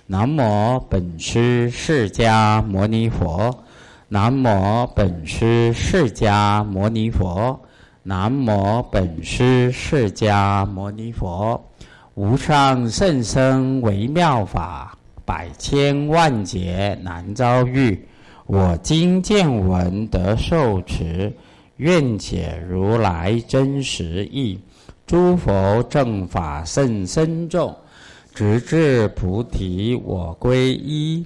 南无本师释迦牟尼佛，南无本师释迦牟尼佛，南无本师释迦牟尼佛。无上甚深微妙法，百千万劫难遭遇。我今见闻得受持，愿解如来真实义。诸佛正法甚深重，直至菩提我归依。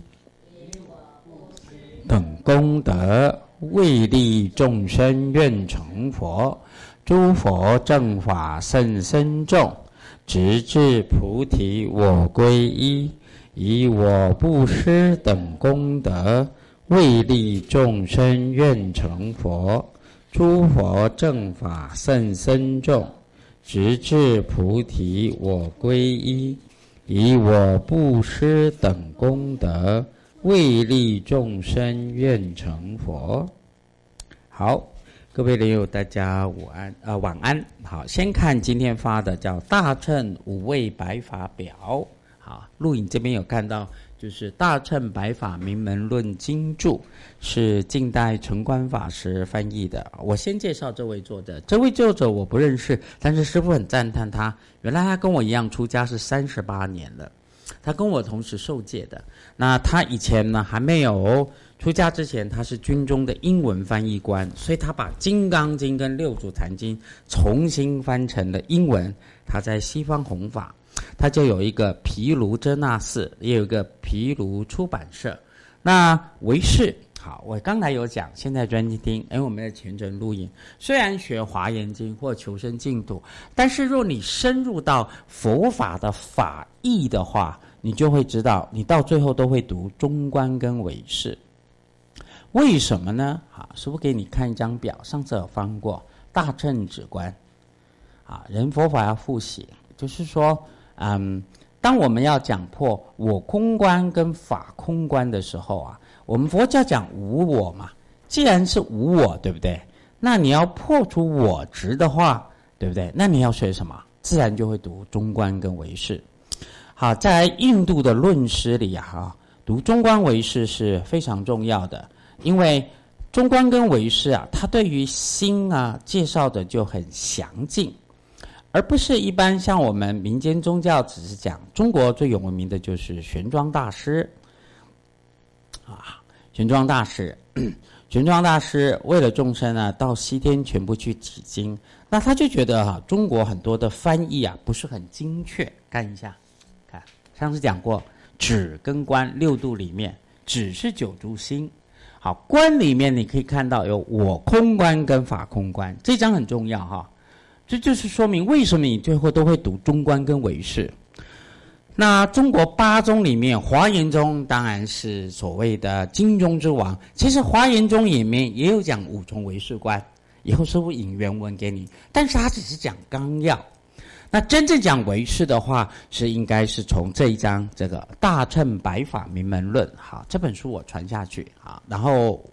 等功德为利众生愿成佛，诸佛正法甚深重，直至菩提我归依。以我布施等功德，为利众生愿成佛，诸佛正法甚深重，直至菩提我归依。以我布施等功德，为利众生愿成佛。好，各位莲友，大家晚安。好，先看今天发的叫《大乘五位百法表》。好，录影这边有看到，就是《大乘百法明门论经注》，是近代澄观法师翻译的。我先介绍这位作者，这位作者我不认识，但是师父很赞叹他。原来他跟我一样出家是38年了，他跟我同时受戒的。那他以前呢还没有出家之前，他是军中的英文翻译官，所以他把《金刚经》跟《六祖坛经》重新翻成了英文。他在西方弘法，他就有一个毗卢遮那寺，也有一个毗卢出版社。那唯识，好，我刚才有讲，现在专心听，我们的前程录音。虽然学华严经或求生净土，但是若你深入到佛法的法义的话，你就会知道，你到最后都会读中观跟唯识。为什么呢？好，师父给你看一张表，上次有翻过大乘止观。啊，人佛法要复习，就是说，当我们要讲破我空观跟法空观的时候啊，我们佛教讲无我嘛，既然是无我，对不对？那你要破除我执的话，对不对？那你要学什么？自然就会读中观跟唯识。好，在印度的论师里啊，读中观唯识是非常重要的，因为中观跟唯识啊，它对于心啊介绍的就很详尽。而不是一般像我们民间宗教只是讲，中国最有名的就是玄奘大师啊，玄奘大师为了众生啊，到西天全部去取经，那他就觉得中国很多的翻译啊不是很精确。看一下，看上次讲过，止跟观六度里面，止是九诸心，好，观里面你可以看到有我空观跟法空观，这章很重要哈。这就是说明为什么你最后都会读中观跟唯识。那中国八宗里面，华严宗当然是所谓的经中之王。其实华严宗里面也有讲五重唯识观，以后师父引原文给你，但是他只是讲纲要。那真正讲唯识的话，是应该是从这一章这个《大乘百法明门论》。好，这本书我传下去，好，然后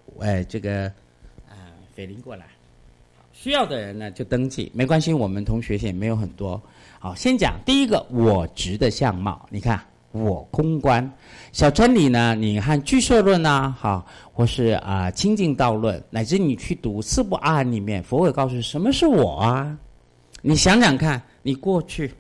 斐林过来。需要的人呢就登记，没关系，我们同学也没有很多。好，先讲第一个我执的相貌。你看我空观，小乘里呢，你看俱舍论啊，好，或是清净道论，乃至你去读四部阿含里面，佛会告诉什么是我啊？你想想看，你过去，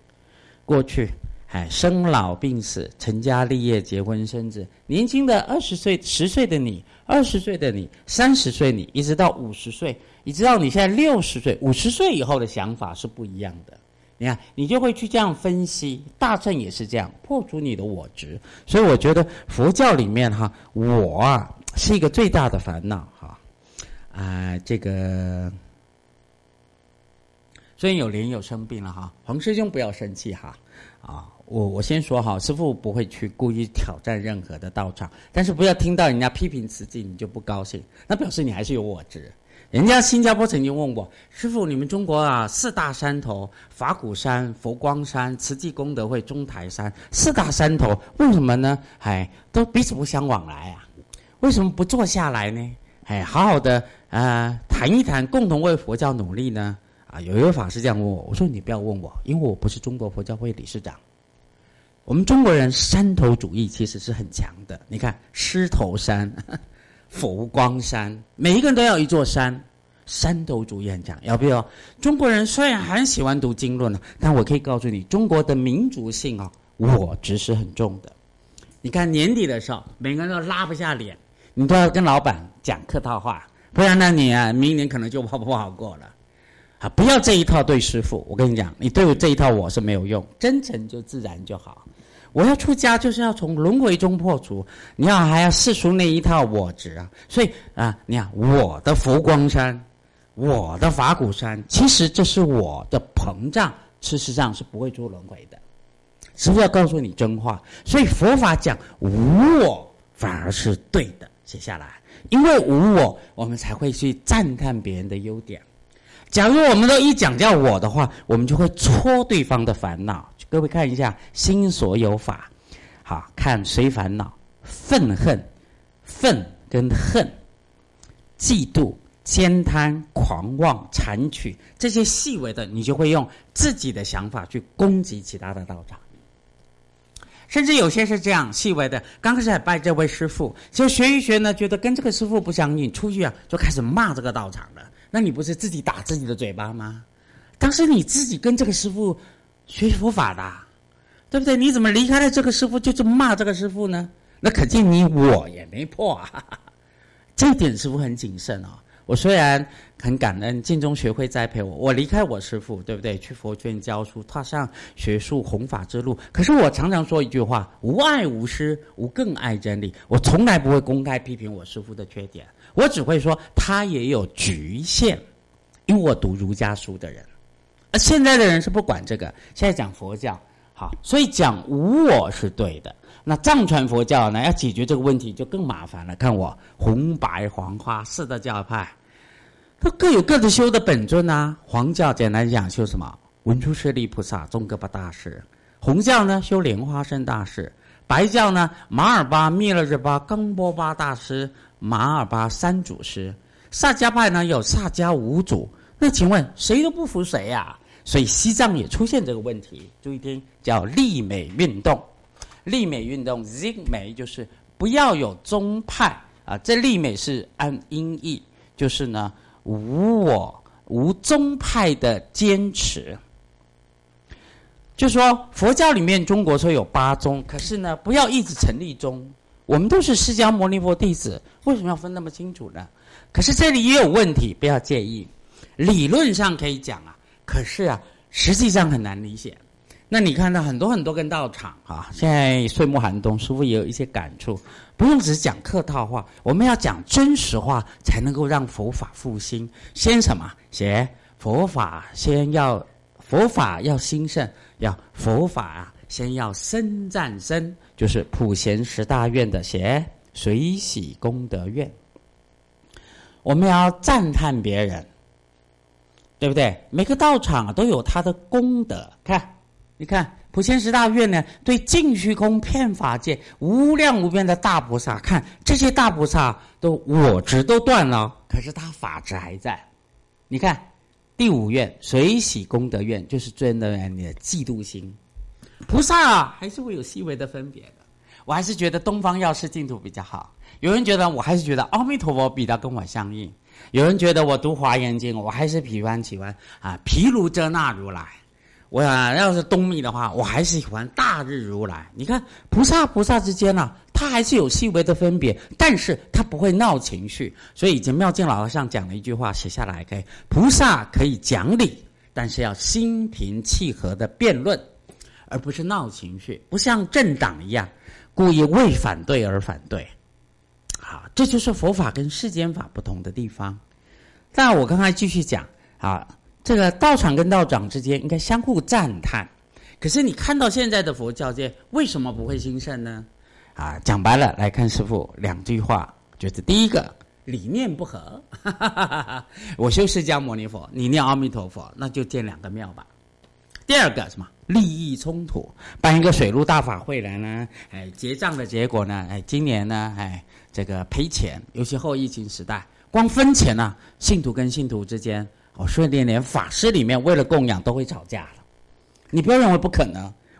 生老病死，成家立业，结婚生子，年轻的20岁、10岁的你，20岁的你，30岁你，一直到50岁。你知道你现在60岁，50岁以后的想法是不一样的。你看，你就会去这样分析，大乘也是这样，破除你的我执。所以我觉得佛教里面我啊是一个最大的烦恼虽然有莲友生病了黄师兄不要生气我先说师父不会去故意挑战任何的道场，但是不要听到人家批评慈济你就不高兴，那表示你还是有我执。人家新加坡曾经问我，师父，你们中国4大山头，法鼓山、佛光山、慈济功德会、中台山，4大山头为什么呢？都彼此不相往来啊？为什么不坐下来呢？好好的谈一谈，共同为佛教努力呢？有一位法师这样问我，我说你不要问我，因为我不是中国佛教会理事长。 我们中国人山头主义其实是很强的。你看狮头山、佛光山，每一个人都要一座山，山头主义很强。要不要？中国人虽然很喜欢读经论，但我可以告诉你，中国的民族性我执是很重的。你看年底的时候，每个人都拉不下脸，你都要跟老板讲客套话，不然呢你明年可能就不好过了。不要这一套对师父，我跟你讲，你对我这一套我是没有用，真诚就自然就好。我要出家就是要从轮回中破除，你还要世俗那一套我执所以你看我的佛光山，我的法鼓山，其实这是我的膨胀，事实上是不会出轮回的。师父要告诉你真话，所以佛法讲无我反而是对的。写下来，因为无我，我们才会去赞叹别人的优点。假如我们都一讲叫我的话，我们就会戳对方的烦恼。各位看一下心所有法，好，看谁烦恼？愤恨，愤跟恨，嫉妒、悭贪、狂妄、残取，这些细微的，你就会用自己的想法去攻击其他的道场。甚至有些是这样细微的，刚开始还拜这位师父，就学一学呢，觉得跟这个师父不相应，出去就开始骂这个道场了。那你不是自己打自己的嘴巴吗？当时你自己跟这个师父学佛法的，对不对？你怎么离开了这个师父就骂这个师父呢？那可见你我也没破这一点师父很谨慎我虽然很感恩净宗学会栽培我离开我师父，对不对？去佛圈教书，踏上学术弘法之路。可是我常常说一句话：无爱无师，无更爱真理。我从来不会公开批评我师父的缺点，我只会说他也有局限，因为我读儒家书的人。现在的人是不管这个，现在讲佛教，好，所以讲无我是对的。那藏传佛教呢，要解决这个问题就更麻烦了。看我红白黄花四大教派，它各有各的修的本尊黄教简单讲修什么？文殊师利菩萨、宗喀巴大师。红教呢修莲花生大师。白教呢马尔巴、密勒日巴、冈波巴大师、马尔巴三祖师。萨迦派呢有萨迦五祖。那请问谁都不服谁所以西藏也出现这个问题。注意听，叫立美运动。立美运动 Zig 美就是不要有宗派这立美是按音译，就是呢无我无宗派的坚持。就说佛教里面中国说有8宗，可是呢不要一直成立宗，我们都是释迦牟尼佛弟子，为什么要分那么清楚呢？可是这里也有问题，不要介意。理论上可以讲可是实际上很难理解。那你看到很多很多根道场现在岁末寒冬，师父也有一些感触，不用只是讲客套话，我们要讲真实话，才能够让佛法复兴。先什么？写佛法要兴盛，要佛法先要生赞生，就是普贤10大愿的写随喜功德愿。我们要赞叹别人，对不对？每个道场都有他的功德。你看普贤10大愿呢，对尽虚空遍法界无量无边的大菩萨，看这些大菩萨都我执都断了，可是他法执还在。你看第5愿随喜功德愿，就是真的你的嫉妒心。菩萨还是会有细微的分别的。我还是觉得东方药师净土比较好，有人觉得我还是觉得阿弥陀佛比较跟我相应，有人觉得我读华严经我还是喜欢毗卢遮那如来。我要是东密的话，我还是喜欢大日如来。你看菩萨之间他还是有细微的分别，但是他不会闹情绪。所以以前妙净老和尚讲了一句话，写下来可以：菩萨可以讲理，但是要心平气和的辩论，而不是闹情绪，不像政党一样故意为反对而反对。好，这就是佛法跟世间法不同的地方。但我刚才继续讲这个道场跟道长之间应该相互赞叹。可是你看到现在的佛教界为什么不会兴盛呢？讲白了，来看师父2句话，就是第一个理念不合我修释迦牟尼佛，你念阿弥陀佛，那就建2个庙吧。第二个什么？利益冲突，办一个水陆大法会来呢结账的结果呢今年呢这个赔钱，尤其后疫情时代，光分钱信徒跟信徒之间甚至连法师里面为了供养都会吵架了。你不要认为不可能，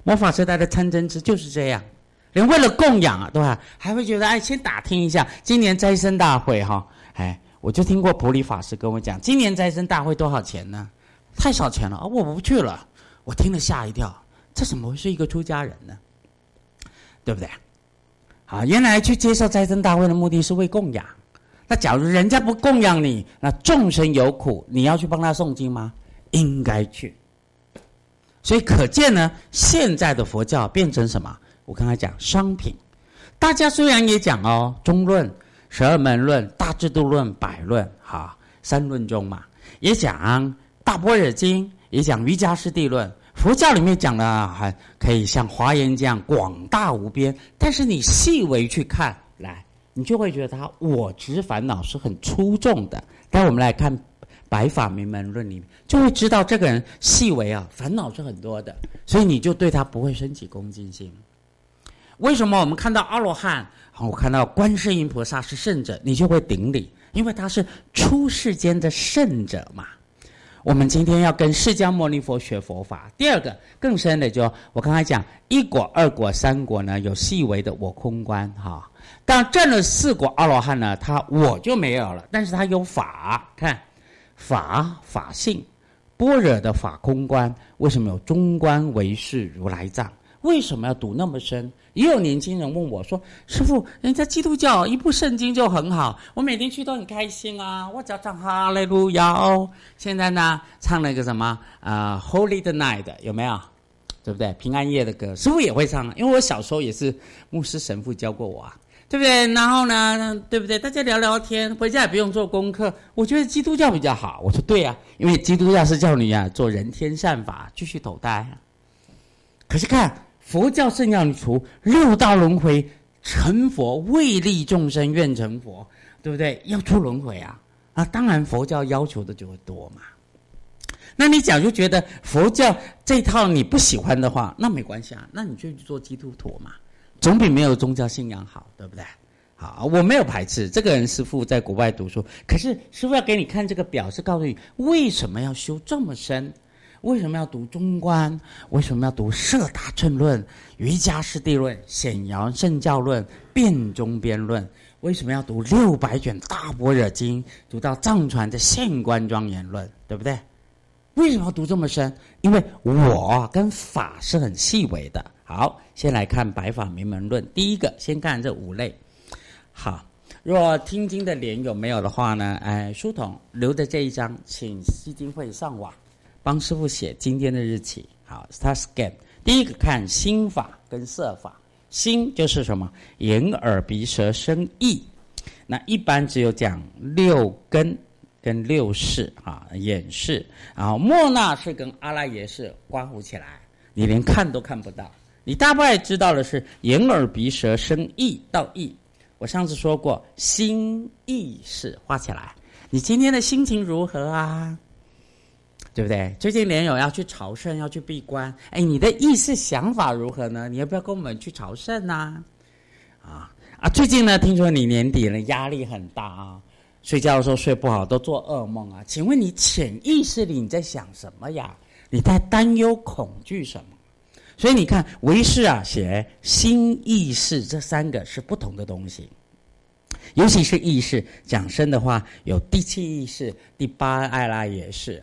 末法时代的参真知就是这样，连为了供养啊，对吧？还会觉得先打听一下今年斋生大会哈，我就听过普理法师跟我讲，今年斋生大会多少钱呢？太少钱了，我不去了。我听了吓一跳，这怎么会是一个出家人呢？对不对？好，原来去接受斋生大会的目的是为供养。那假如人家不供养你，那众生有苦，你要去帮他诵经吗？应该去。所以可见呢，现在的佛教变成什么？我刚才讲商品。大家虽然也讲中论、12门论、大智度论、百论，三论中嘛，也讲大般若经，也讲瑜伽师地论。佛教里面讲的还可以像华严这样广大无边，但是你细微去看来，你就会觉得它我执烦恼是很出众的。但我们来看白法明门论里面，就会知道这个人细微烦恼是很多的，所以你就对他不会升起恭敬心。为什么我们看到阿罗汉，我看到观世音菩萨是圣者，你就会顶礼？因为他是出世间的圣者嘛。我们今天要跟释迦牟尼佛学佛法。第二个更深的我刚才讲一果、二果、三果呢，有细微的我空观但证了4果阿罗汉呢，他我就没有了，但是他有法，看法性，般若的法空观。为什么有中观唯识如来藏？为什么要读那么深？也有年轻人问我说，师父，人家基督教一部圣经就很好，我每天去都很开心啊，我只要唱哈利路亚现在呢唱了一个什么Holy the Night， 有没有？对不对？平安夜的歌，师父也会唱，因为我小时候也是牧师神父教过我对不对？然后呢，对不对？大家聊聊天，回家也不用做功课。我觉得基督教比较好。我说对因为基督教是叫你做人天善法，继续投胎可是看佛教是要你除6道轮回成佛，为利众生愿成佛，对不对？要出轮回当然佛教要求的就会多嘛。那你假如觉得佛教这套你不喜欢的话，那没关系那你就去做基督徒嘛，总比没有宗教信仰好，对不对？好，我没有排斥这个人。师父在国外读书，可是师父要给你看这个表，是告诉你为什么要修这么深，为什么要读中观，为什么要读摄大乘论、瑜伽师地论、显扬圣教论、辩中边论，为什么要读600卷大般若经，读到藏传的现观庄严论，对不对？为什么要读这么深？因为我跟法是很细微的。好，先来看白法明门论。第一个先看这5类。好，若听经的莲有没有的话呢，书童留的这一张，请基金会上网帮师父写今天的日期。好，他 scan。第一个看心法跟色法。心就是什么？眼耳鼻舌身意。那一般只有讲6根跟6识眼识，然后末那识跟阿赖耶识刮胡起来，你连看都看不到。你大概知道的是眼耳鼻舌身意到意。我上次说过心意识画起来，你今天的心情如何对不对？最近莲友要去朝圣，要去闭关，你的意识想法如何呢？你要不要跟我们去朝圣最近呢，听说你年底了压力很大睡觉的时候睡不好，都做噩梦请问你潜意识里你在想什么呀？你在担忧恐惧什么？所以你看唯识写心意识这3个是不同的东西。尤其是意识讲深的话，有第7意识、第8阿赖耶识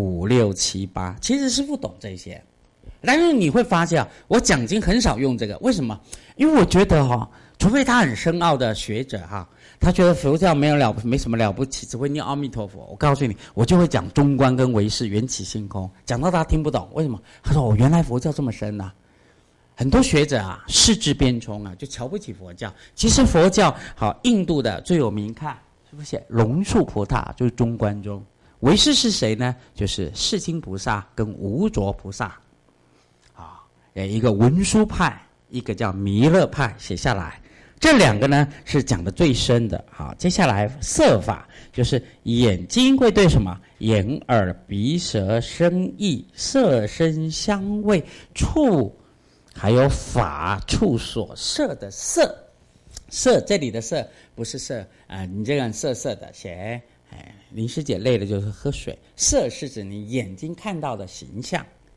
5、6、7、8。其实师父懂这些，但是你会发现我讲经很少用这个。为什么？因为我觉得除非他很深奥的学者他觉得佛教没什么了不起，只会念阿弥陀佛。我告诉你，我就会讲中观跟唯识、缘起性空，讲到他听不懂。为什么？他说原来佛教这么深很多学者世智边冲就瞧不起佛教。其实佛教印度的最有名，看是不是龙树菩萨就是中观中，唯识是谁呢？就是世亲菩萨跟无着菩萨一个文殊派，一个叫弥勒派，写下来。这2个呢是讲的最深的。好，接下来色法就是眼睛会对什么？眼耳鼻舌身意，色声香味触，还有法触所摄的色。色这里的色不是色你这样色色的写林师姐累了就是喝水。色是指你眼睛看到的形象。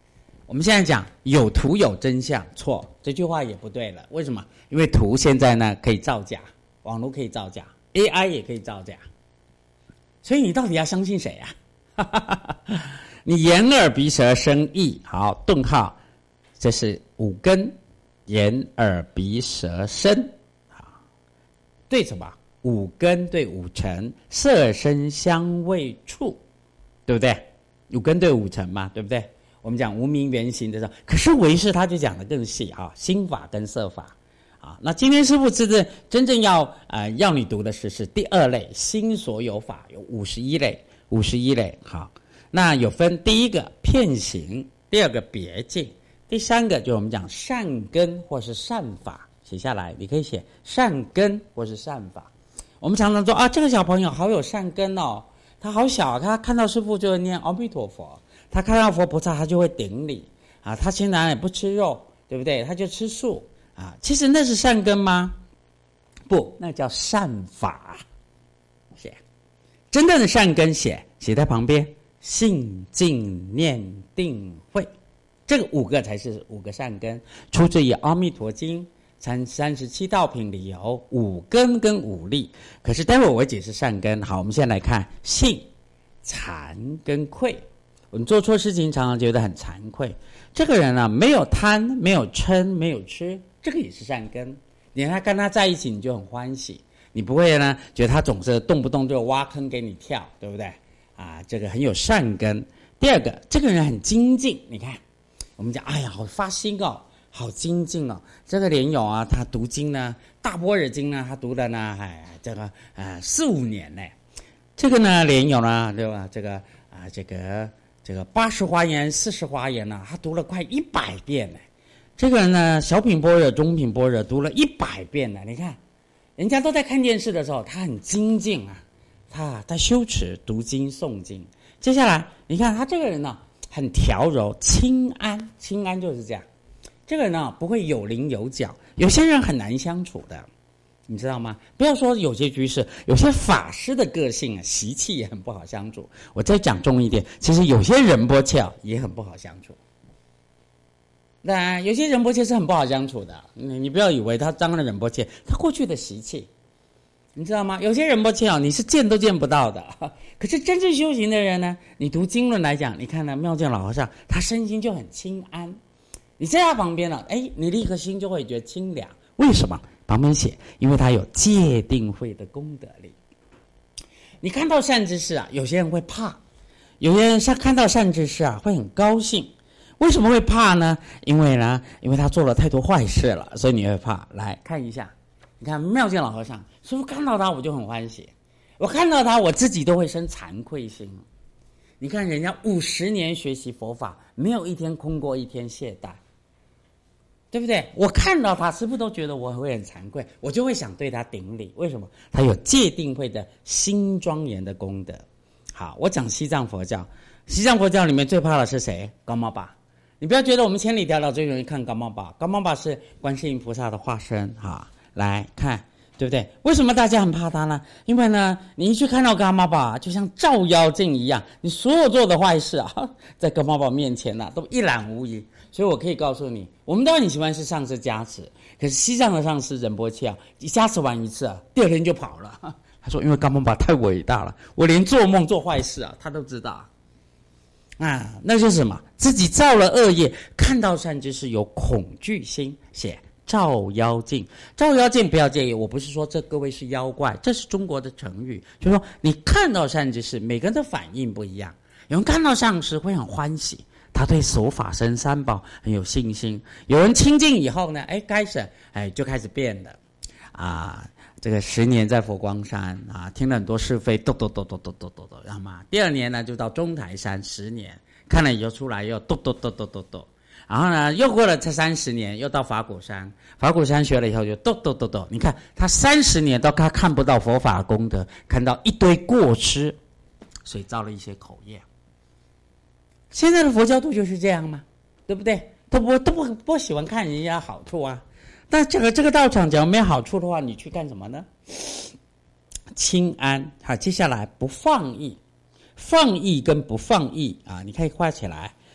我们现在讲有图有真相，错，这句话也不对了。为什么？因为图现在呢可以造假，网络可以造假， AI 也可以造假，所以你到底要相信谁啊？你眼耳鼻舌身意，好，顿号，这是五根，眼耳鼻舌身，好，对什么？五根对五尘，色声香味触，对不对？五根对五尘嘛，对不对？我们讲无明原形的时候，可是唯识他就讲得更细啊，心法跟色法啊。那今天师父真正要你读的是第二类心所有法，有51类。好，那有分第一个遍行，第二个别境，第三个就是我们讲善根或是善法，写下来，你可以写善根或是善法。我们常常说啊，这个小朋友好有善根哦，他好小，他看到师父就会念阿弥陀佛。他看到佛菩萨，他就会顶礼啊。他现在也不吃肉，对不对？他就吃素啊。其实那是善根吗？不，那叫善法。写真正的善根，写在旁边，信、净、念、定、慧，这个5个才是5个善根，出自于《阿弥陀经》37道品里有5根跟5力。可是待会我会解释善根。好，我们先来看信、惭跟愧。我们做错事情常常觉得很惭愧，这个人啊没有贪，没有嗔，没有痴，这个也是善根。你跟他在一起你就很欢喜，你不会呢觉得他总是动不动就挖坑给你跳，对不对啊？这个很有善根。第二个，这个人很精进，你看我们讲哎呀好发心哦，好精进哦。这个莲友啊，他读经呢大般若经呢他读了呢这个4-5年呢。这个呢莲友呢对吧，这个80华严、40华严呢，他读了快100遍呢。这个人呢，小品般若、中品般若读了100遍呢。你看，人家都在看电视的时候，他很精进啊，他在修持读经诵经。接下来，你看他这个人呢，很调柔、清安，清安就是这样。这个人呢，不会有棱有角，有些人很难相处的。你知道吗？不要说有些居士，有些法师的个性啊，习气也很不好相处。我再讲重一点，其实有些仁波切也很不好相处。那有些仁波切是很不好相处的，你不要以为他当了仁波切，他过去的习气，你知道吗？有些仁波切你是见都见不到的。可是真正修行的人呢，你读经论来讲，你看呢，妙见老和尚他身心就很清安，你在他旁边了，你立刻心就会觉得清凉。为什么？旁边写，因为他有戒定慧的功德力。你看到善知识啊，有些人会怕，有些人看到善知识啊会很高兴。为什么会怕呢？因为他做了太多坏事了，所以你会怕。来看一下，你看妙见老和尚，师父看到他我就很欢喜，我看到他我自己都会生惭愧心。你看人家50年学习佛法，没有一天空过一天懈怠。对不对？我看到他，师父都觉得我会很惭愧，我就会想对他顶礼。为什么？他有戒定慧的心庄严的功德。好，我讲西藏佛教，西藏佛教里面最怕的是谁？高猫爸。你不要觉得我们千里迢迢最容易看高猫爸，高猫爸是观世音菩萨的化身啊。来看，对不对？为什么大家很怕他呢？因为呢，你一去看到高猫爸，就像照妖镜一样，你所有做的坏事啊，在高猫爸面前呢，都一览无遗。所以我可以告诉你，我们都很喜欢是上师加持，可是西藏的上师仁波切一加持完一次第二天就跑了。他说因为高猫爸太伟大了，我连做梦做坏事他都知道那就是什么？自己造了恶业，看到善知识有恐惧心，写照妖镜。照妖镜不要介意，我不是说这各位是妖怪，这是中国的成语，就是说你看到善知识，每个人的反应不一样。有人看到上师会很欢喜，他对守法僧三宝很有信心。有人清净以后呢，就开始变了这个10年在佛光山听了很多是非，知道吗？第2年呢就到中台山10年，看了以后出来又然后呢又过了这30年，又到法鼓山，法鼓山学了以后就你看他30年都看不到佛法功德，看到一堆过失，所以造了一些口业。现在的佛教徒就是这样嘛，对不对？都不喜欢看人家好处啊。但这个道场假如没有好处的话，你去干什么呢？清安。好，接下来不放逸，放逸跟不放逸你可以画起来。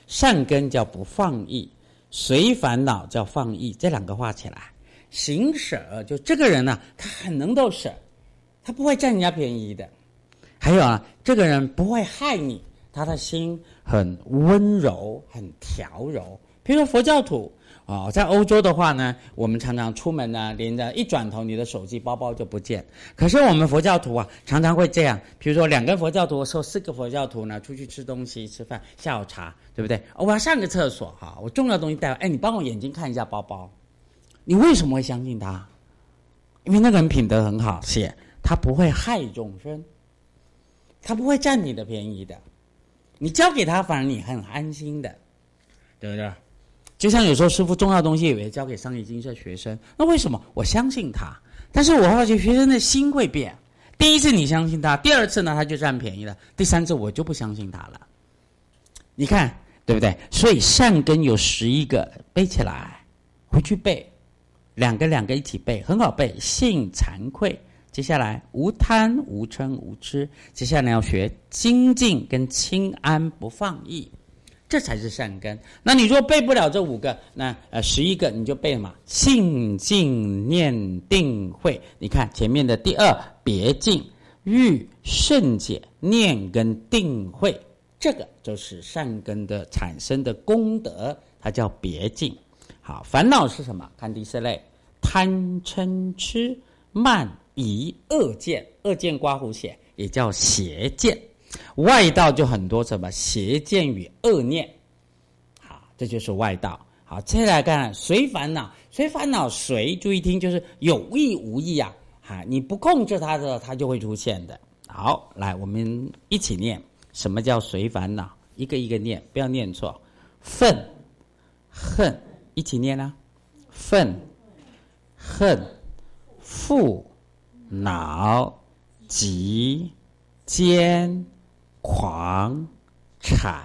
善根叫不放逸，随烦恼叫放逸，这两个画起来。行舍就这个人呢，他很能够舍，他不会占人家便宜的。还有啊，这个人不会害你，他的心很温柔，很调柔。比如说佛教徒在欧洲的话呢，我们常常出门呢，连着一转头，你的手机、包包就不见。可是我们佛教徒啊，常常会这样，比如说2个佛教徒或4个佛教徒呢，出去吃东西、吃饭、下午茶，对不对？我要上个厕所哈，我重要的东西带回，你帮我眼睛看一下包包。你为什么会相信他？因为那个人品德很好，写他不会害众生，他不会占你的便宜的。你交给他，反而你很安心的，对不对？就像有时候师父重要的东西也会交给商业精舍学生，那为什么？我相信他，但是我发觉学生的心会变。第一次你相信他，第2次呢他就占便宜了，第3次我就不相信他了。你看对不对？所以善根有11个，背起来，回去背，2个一起背，很好背。性惭愧，接下来无贪无嗔无痴，接下来要学精进跟清安不放逸。这才是善根。那你若背不了这5个，那11个你就背嘛。性静念定慧，你看前面的第2别静欲慎解念跟定慧，这个就是善根的产生的功德，它叫别静。好，烦恼是什么？看第4类，贪嗔痴慢疑恶见，恶见刮胡写也叫邪见。外道就很多什么邪见与恶念，好，这就是外道。好，接下来看随烦恼，随烦恼随，注意听，就是有意无意啊，你不控制它的，它就会出现的。好，来我们一起念，什么叫随烦恼？一个一个念，不要念错。愤恨，一起念啊，愤恨覆恼急奸狂产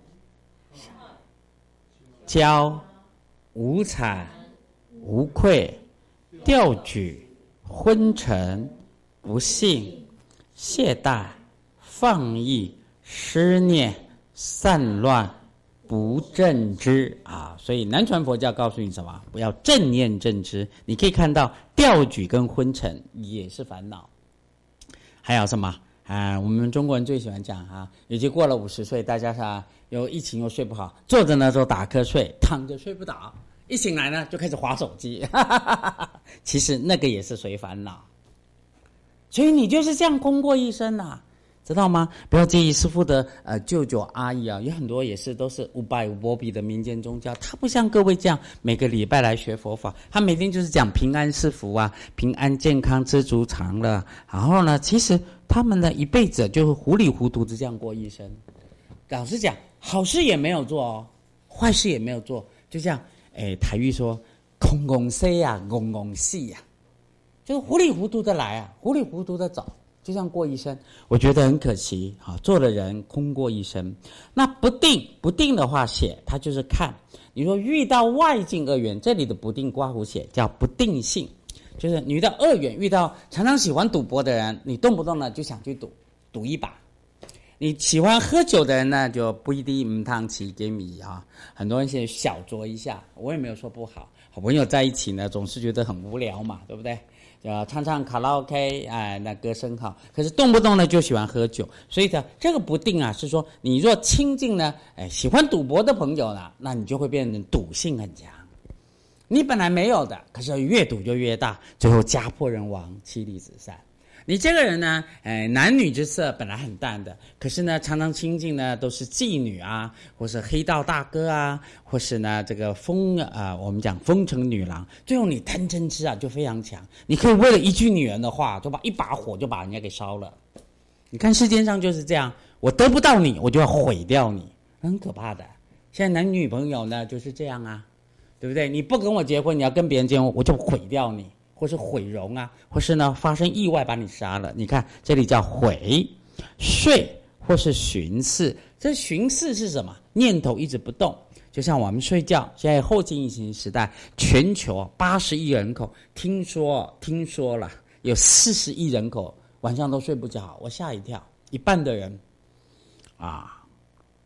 骄无惨无愧调举昏沉不信懈怠放逸失念散乱不正知啊。所以南传佛教告诉你什么？不要正念正知。你可以看到调举跟昏沉也是烦恼。还有什么我们中国人最喜欢讲尤其过了50岁，大家有疫情又睡不好，坐着呢就打瞌睡，躺着睡不着，一醒来呢就开始滑手机其实那个也是随烦恼。所以你就是这样空过一生知道吗？不要介意师父的舅舅阿姨有很多也是都是无拜无波比的民间宗教，他不像各位这样每个礼拜来学佛法，他每天就是讲平安是福平安健康知足常乐。然后呢，其实他们的一辈子就是糊里糊涂的这样过一生。老实讲，好事也没有做坏事也没有做，就像台语说空空死空空死就是糊里糊涂的来糊里糊涂的走，就这样过一生。我觉得很可惜做了人空过一生。那不定的话写，它就是看你说遇到外境恶缘，这里的不定刮胡写叫不定性，就是你遇到恶缘，遇到常常喜欢赌博的人，你动不动呢就想去赌一把。你喜欢喝酒的人呢，就不一定汤起给米很多人现在小酌一下，我也没有说不好。好朋友在一起呢，总是觉得很无聊嘛，对不对？唱唱卡拉 OK， 那歌声好，可是动不动呢就喜欢喝酒，所以这个不定是说，你若亲近呢，喜欢赌博的朋友呢，那你就会变成赌性很强。你本来没有的，可是越赌就越大，最后家破人亡，妻离子散。你这个人呢，男女之色本来很淡的，可是呢，常常亲近呢都是妓女或是黑道大哥或是呢这个我们讲风尘女郎，最后你贪嗔痴就非常强，你可以为了一句女人的话，就把一把火就把人家给烧了。你看世间上就是这样，我得不到你，我就要毁掉你，很可怕的。现在男女朋友呢就是这样对不对？你不跟我结婚，你要跟别人结婚，我就毁掉你。或是毁容或是呢发生意外把你杀了。你看这里叫毁睡或是寻视。这寻视是什么？念头一直不动，就像我们睡觉。现在后进疫情时代，全球80亿人口，听说了有40亿人口晚上都睡不着。我吓一跳，一半的人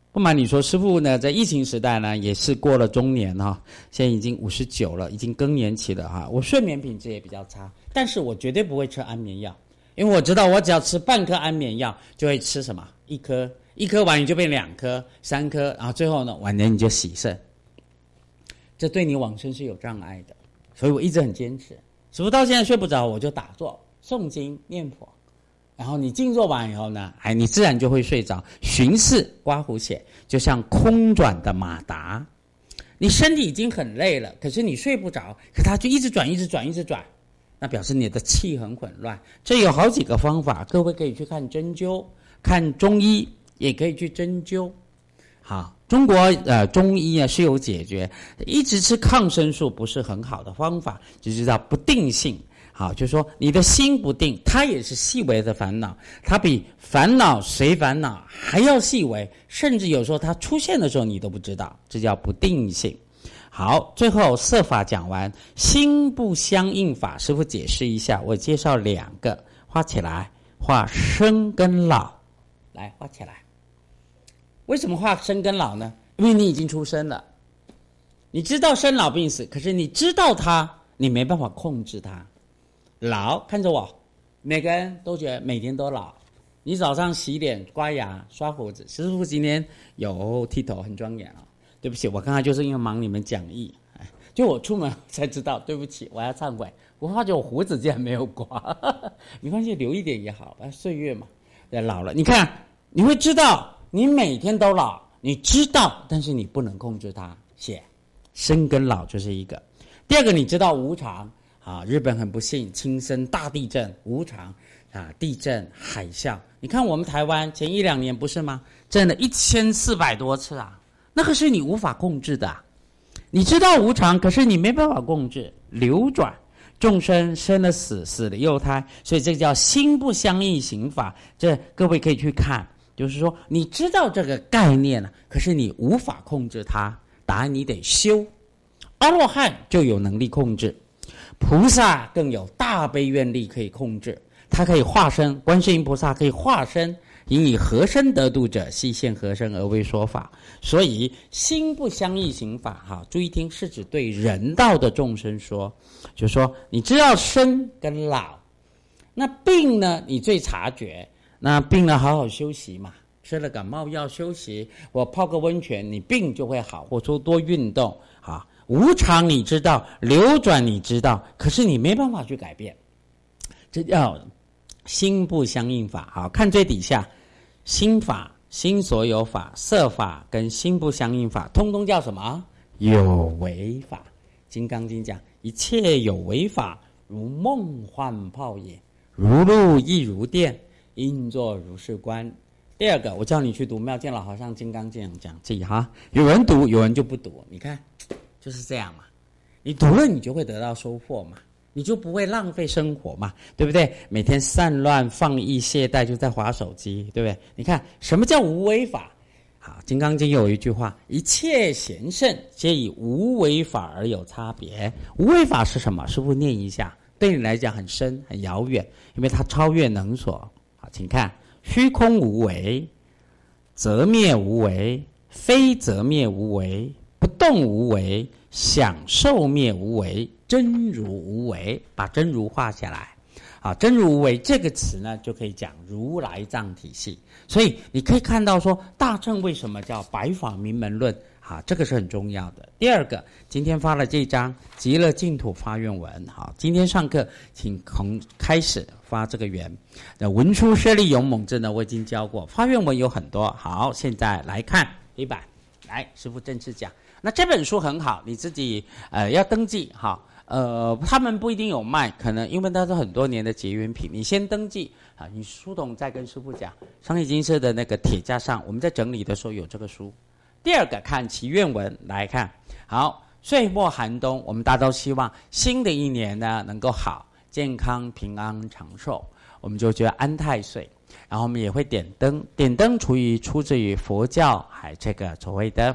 不瞒你说，师父呢在疫情时代呢也是过了中年哈，现在已经59了，已经更年期了哈。我睡眠品质也比较差，但是我绝对不会吃安眠药，因为我知道我只要吃半颗安眠药，就会吃什么1颗，一颗完你就变2颗、3颗，然后最后呢晚年你就洗肾，这对你往生是有障碍的。所以我一直很坚持，师父到现在睡不着，我就打坐、诵经、念佛。然后你静坐完以后呢，你自然就会睡着。巡视刮胡写，就像空转的马达，你身体已经很累了，可是你睡不着，可它就一直转，一直转，一直转，那表示你的气很混乱。这有好几个方法，各位可以去看针灸，看中医也可以去针灸。好，中国中医是有解决，一直吃抗生素不是很好的方法，就是叫不定性。好，就是说你的心不定，它也是细微的烦恼，它比烦恼随烦恼还要细微，甚至有时候它出现的时候你都不知道，这叫不定性。好，最后色法讲完，心不相应法，师父解释一下，我介绍2个，画起来，画生跟老，来画起来。为什么画生跟老呢？因为你已经出生了，你知道生老病死，可是你知道它，你没办法控制它。老，看着我，每个人都觉得每天都老。你早上洗脸、刮牙、刷胡子，师父今天有剃头，很庄严哦。对不起，我刚才就是因为忙你们讲义，就我出门才知道，对不起，我要忏悔。我发觉我胡子竟然没有刮，没关系，留一点也好，岁月嘛，老了。你看，你会知道，你每天都老，你知道，但是你不能控制它。写生跟老就是一个。第二个，你知道无常。日本很不幸，轻生大地震无常地震海啸。你看我们台湾前1-2年不是吗？震了1400多次啊，那个是你无法控制的。你知道无常，可是你没办法控制流转。众生生了死，死了又胎，所以这个叫心不相应行法。这各位可以去看，就是说你知道这个概念了，可是你无法控制它。答案你得修。阿罗汉就有能力控制。菩萨更有大悲愿力可以控制，他可以化身，观世音菩萨可以化身，因以何身得度者，悉现何身而为说法。所以心不相应行法，注意听，是指对人道的众生说，就是说你知道生跟老，那病呢你最察觉，那病了好好休息嘛，吃了感冒药休息，我泡个温泉，你病就会好，或者多运动。无常你知道，流转你知道，可是你没办法去改变，这叫心不相应法。好，看最底下，心法、心所有法、色法跟心不相应法，通通叫什么？有为法。金刚经讲，一切有为法，如梦幻泡影，如露亦如电，应作如是观。第二个，我叫你去读妙见老和尚金刚经讲记哈，有人读，有人就不读，你看。就是这样嘛，你读了你就会得到收获嘛，你就不会浪费生活嘛，对不对？每天散乱放逸懈怠就在滑手机，对不对？你看什么叫无为法？好，《金刚经》有一句话，一切贤圣皆以无为法而有差别。无为法是什么？师父念一下，对你来讲很深很遥远，因为它超越能所。好，请看，虚空无为，则灭无为，非则灭无为，不动无为，享受灭无为，真如无为。把真如画下来。好，真如无为这个词呢，就可以讲如来藏体系。所以你可以看到说，大乘为什么叫白法明门论？好，这个是很重要的。第二个，今天发了这张极乐净土发愿文。好，今天上课请开始发这个愿。那文殊舍利勇猛智呢，我已经教过，发愿文有很多。好，现在来看黑板，来，师父正式讲。那这本书很好，你自己要登记哈。他们不一定有卖，可能因为它是很多年的结缘品，你先登记啊。你书董再跟师父讲，商业金社的那个铁架上，我们在整理的时候有这个书。第二个，看祈愿文，来看。好，岁末寒冬，我们大家都希望新的一年呢能够好，健康、平安、长寿，我们就觉得安太岁。然后我们也会点灯，点灯出自于佛教，还这个所谓的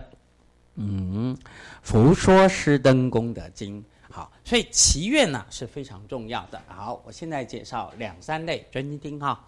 佛说施灯功德经。好，所以祈愿呢是非常重要的。好，我现在介绍2-3类，专心听哈。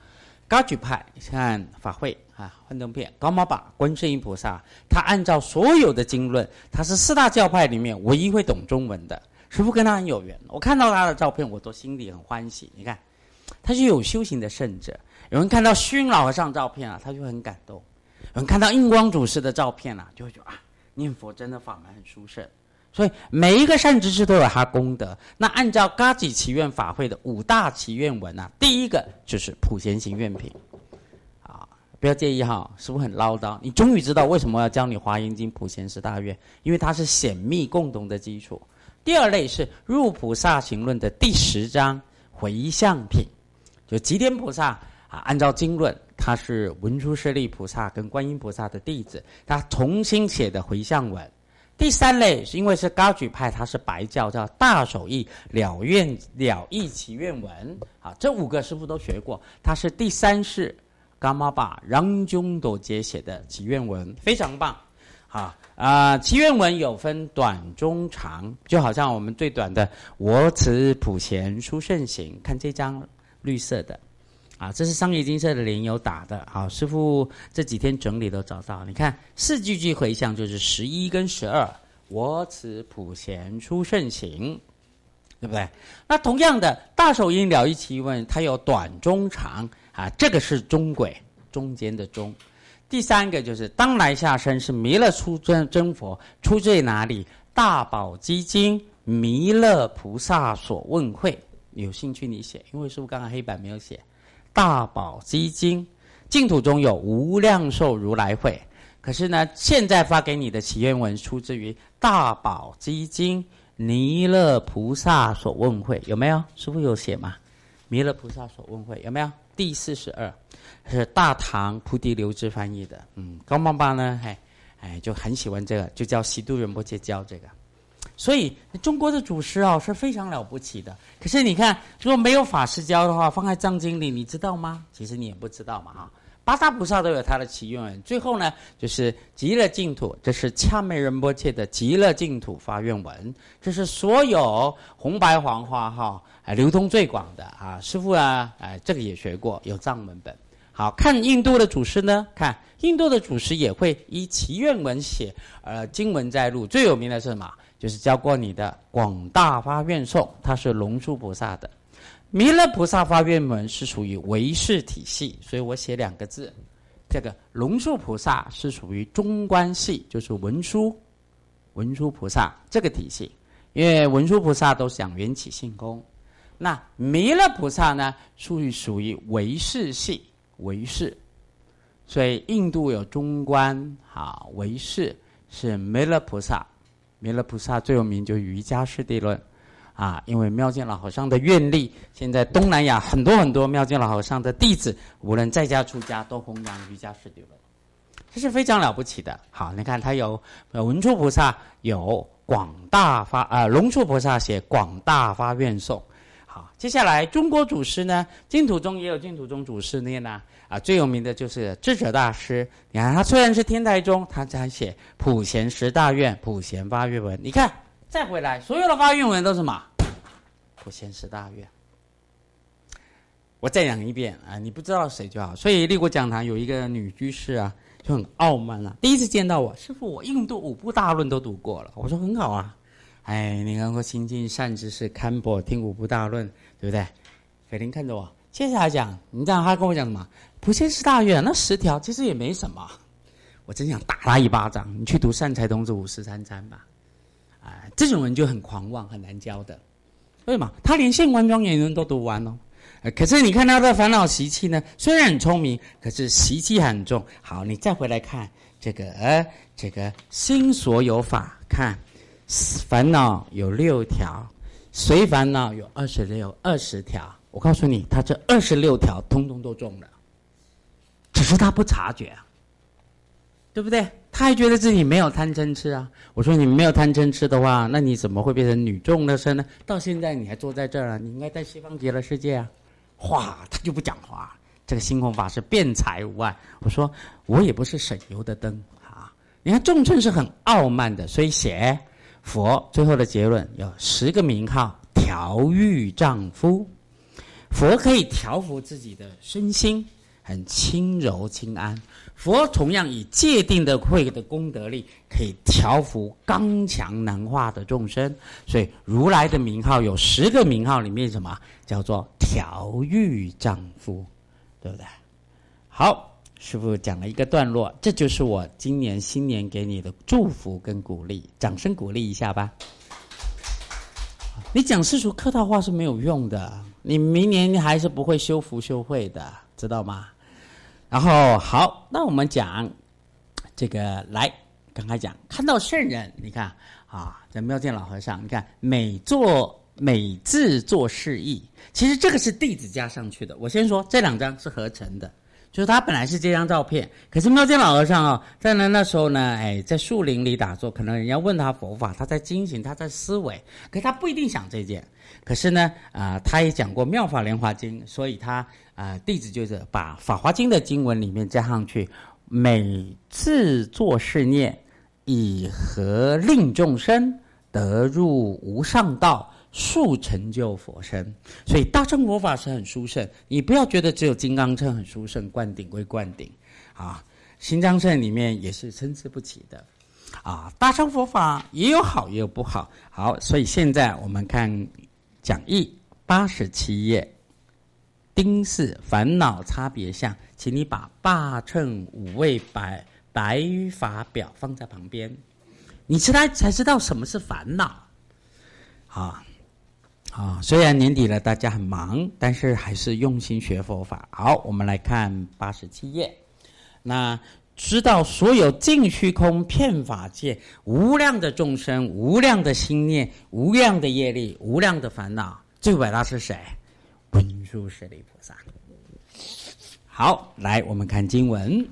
高举派看法会啊，幻灯片、高玛巴、观世音菩萨，他按照所有的经论，他是四大教派里面唯一会懂中文的。师父跟他很有缘，我看到他的照片，我都心里很欢喜。你看，他是有修行的圣者。有人看到虚云老和尚照片啊，他就很感动；有人看到印光祖师的照片啊，就会觉得啊，念佛真的法门很殊胜。所以每一个善知识都有他功德。那按照嘎吉祈愿法会的5大祈愿文啊，第一个就是普贤行愿品。啊，不要介意哈，师父很唠叨。你终于知道为什么要教你华严经普贤10大愿，因为它是显密共同的基础。第二类是入菩萨行论的第10章回向品，就吉田菩萨啊，按照经论，他是文殊师利菩萨跟观音菩萨的弟子，他重新写的回向文。第三类是因为是高举派，他是白教，叫大手印了义祈愿文。啊，这5个师父都学过，他是第3世噶玛巴让宗斗杰写的祈愿文，非常棒。祈愿文有分短、中、长，就好像我们最短的“我此普贤殊胜行”，看这张绿色的，啊，这是商业金社的莲友打的，好，师父这几天整理都找到。你看4句句回向就是11跟12，我此普贤殊胜行，对不对？那同样的大手印了义祈愿，它有短、中、长啊，这个是中轨，中间的中。第3个就是当来下生是弥勒出真佛，出自哪里？大宝积经弥勒菩萨所问会。有兴趣你写，因为师父刚刚黑板没有写。大宝积经，净土中有无量寿如来会，可是呢，现在发给你的祈愿文出自于大宝积经弥勒菩萨所问会，有没有？师父有写吗？弥勒菩萨所问会有没有？第42是大唐菩提流支翻译的。高玛巴呢，就很喜欢这个，就叫悉度仁波切教这个。所以中国的祖师啊是非常了不起的。可是你看，如果没有法师教的话，放在藏经里，你知道吗？其实你也不知道嘛哈。八大菩萨都有他的祈愿文。最后呢，就是极乐净土，这是恰美仁波切的极乐净土发愿文，这是所有红白黄花哈流通最广的啊。师父啊，这个也学过，有藏文本。好，看印度的祖师呢，看印度的祖师也会依祈愿文写经文在录。最有名的是什么？就是教过你的广大发愿颂，它是龙树菩萨的。弥勒菩萨发愿文是属于唯识体系，所以我写2个字，这个龙树菩萨是属于中观系，就是文殊菩萨这个体系。因为文殊菩萨都讲缘起性空，那弥勒菩萨呢属于唯识系，唯识。所以印度有中观唯识是弥勒菩萨。弥勒菩萨最有名就是瑜伽师地论因为妙见老和尚的愿力，现在东南亚很多妙见老和尚的弟子，无论在家出家都弘扬瑜伽师地论，这是非常了不起的。好，你看他有文殊菩萨有广大发龙树菩萨写广大发愿颂。好，接下来中国祖师呢，净土中也有净土中祖师念最有名的就是智者大师。你看他虽然是天台宗，他在写普贤10大愿普贤发愿文。你看再回来，所有的发愿文都是什么？普贤10大愿。我再讲一遍你不知道谁就好。所以立国讲堂有一个女居士就很傲慢第一次见到我，师父，我印度5部大论都读过了。我说很好你能够亲近善知识堪博听5部大论，对不对？菲林看着我，接下来讲，你知道他跟我讲什么？普贤10大愿那10条其实也没什么。我真想打他一巴掌。你去读善财童子543参吧。这种人就很狂妄，很难教的。为什么？他连现观庄严论都读完了。可是你看他的烦恼习气呢，虽然很聪明，可是习气很重。好，你再回来看这个心所有法，看烦恼有6条，随烦恼有20条。我告诉你，他这26条通通都中了，只是他不察觉对不对？他还觉得自己没有贪嗔痴我说你没有贪嗔痴的话，那你怎么会变成女众的身呢？到现在你还坐在这儿你应该在西方极乐世界他就不讲话。这个星空法师辩才无碍。我说我也不是省油的灯你看众生是很傲慢的，所以写佛最后的结论有10个名号调御丈夫。佛可以调伏自己的身心很轻柔轻安。佛同样以戒定的慧的功德力，可以调伏刚强难化的众生。所以如来的名号有10个名号，里面什么叫做调御丈夫，对不对？好，师父讲了一个段落，这就是我今年新年给你的祝福跟鼓励，掌声鼓励一下吧。你讲世俗客套话是没有用的，你明年还是不会修福修慧的，知道吗？然后好，那我们讲这个来，刚才讲看到圣人，你看啊，在妙见老和尚，你看每字做示意，其实这个是弟子加上去的。我先说这2张是合成的，就是他本来是这张照片，可是妙见老和尚在那时候呢，在树林里打坐，可能人家问他佛法，他在精行，他在思维，可是他不一定想这件。可是呢，他也讲过《妙法莲华经》，所以他弟子就是把《法华经》的经文里面加上去，每字作是念，以何令众生得入无上道，速成就佛身。所以大乘佛法是很殊胜，你不要觉得只有金刚乘很殊胜，灌顶归灌顶啊，心藏乘里面也是参差不齐的啊。大乘佛法也有好也有不好。好，所以现在我们看讲义87页，丁4烦恼差别相，请你把八乘五位白法表放在旁边，你才知道什么是烦恼虽然年底了，大家很忙，但是还是用心学佛法。好，我们来看87页。那知道所有尽虚空遍法界无量的众生，无量的心念，无量的业力，无量的烦恼，最伟大是谁？文殊师利菩萨。好，来我们看经文。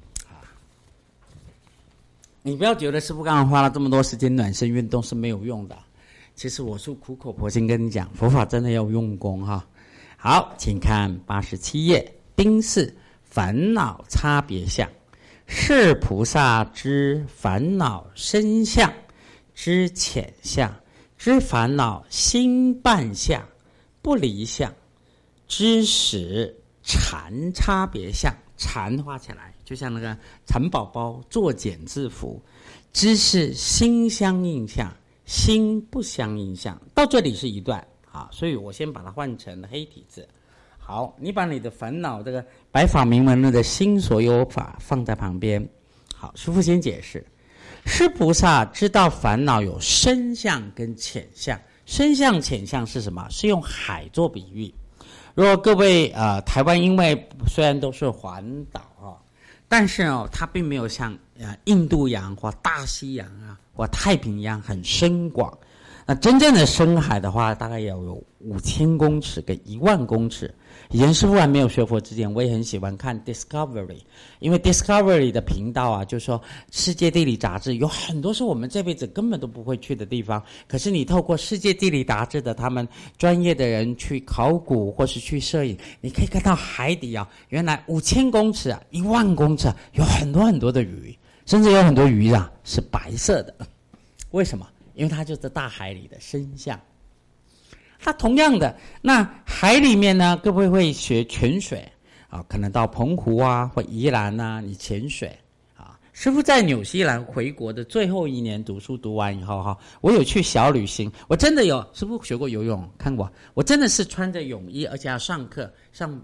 你不要觉得师父刚刚花了这么多时间暖身运动是没有用的，其实我是苦口婆心跟你讲，佛法真的要用功哈。好，请看87页丁4烦恼差别相。是菩萨知烦恼身相，知浅相，知烦恼心伴相，不离相，知使禅差别相。禅画起来就像那个蚕宝宝作茧自缚，知是心相应相，心不相应相。到这里是一段所以我先把它换成黑体字。好，你把你的烦恼这个白法明文论的心所有法放在旁边。好，师父先解释，是菩萨知道烦恼有深相跟浅相。深相浅相是什么？是用海做比喻。如果各位台湾因为虽然都是环岛但是它并没有像印度洋或大西洋或太平洋很深广。那真正的深海的话，大概要有5000公尺跟10000公尺。以前师父还没有学佛之前，我也很喜欢看 Discovery， 因为 Discovery 的频道就是说世界地理杂志有很多是我们这辈子根本都不会去的地方，可是你透过世界地理杂志的他们专业的人去考古或是去摄影，你可以看到海底原来5000公尺10000公尺有很多很多的鱼，甚至有很多鱼是白色的。为什么？因为它就是大海里的深相。它同样的，那海里面呢，各位会学潜水可能到澎湖或宜兰你潜水师父在纽西兰回国的最后1年读书读完以后我有去小旅行，我真的有师父学过游泳，看过，我真的是穿着泳衣，而且要上课上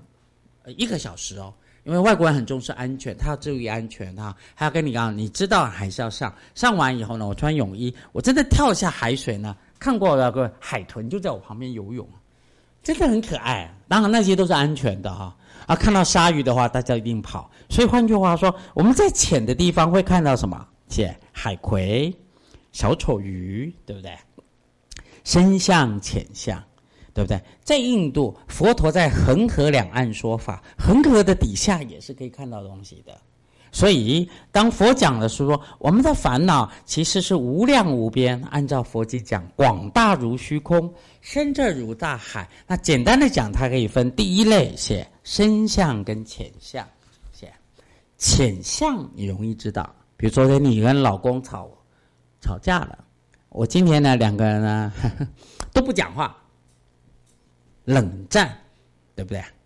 1个小时因为外国人很重视安全，他要注意安全还要跟你讲，你知道还是要上完以后呢，我穿泳衣，我真的跳下海水呢，看过那个海豚就在我旁边游泳，真的很可爱当然那些都是安全的看到鲨鱼的话，大家一定跑。所以换句话说，我们在浅的地方会看到什么？海葵、小丑鱼，对不对？深相浅相，对不对？在印度，佛陀在恒河两岸说法，恒河的底下也是可以看到东西的。所以当佛讲的是说，我们的烦恼其实是无量无边，按照佛经讲，广大如虚空，深澈如大海。那简单的讲，它可以分第一类写深相跟浅相。浅相你容易知道，比如昨天你跟老公吵架了，我今天呢2个人呢都不讲话，冷战，对不对？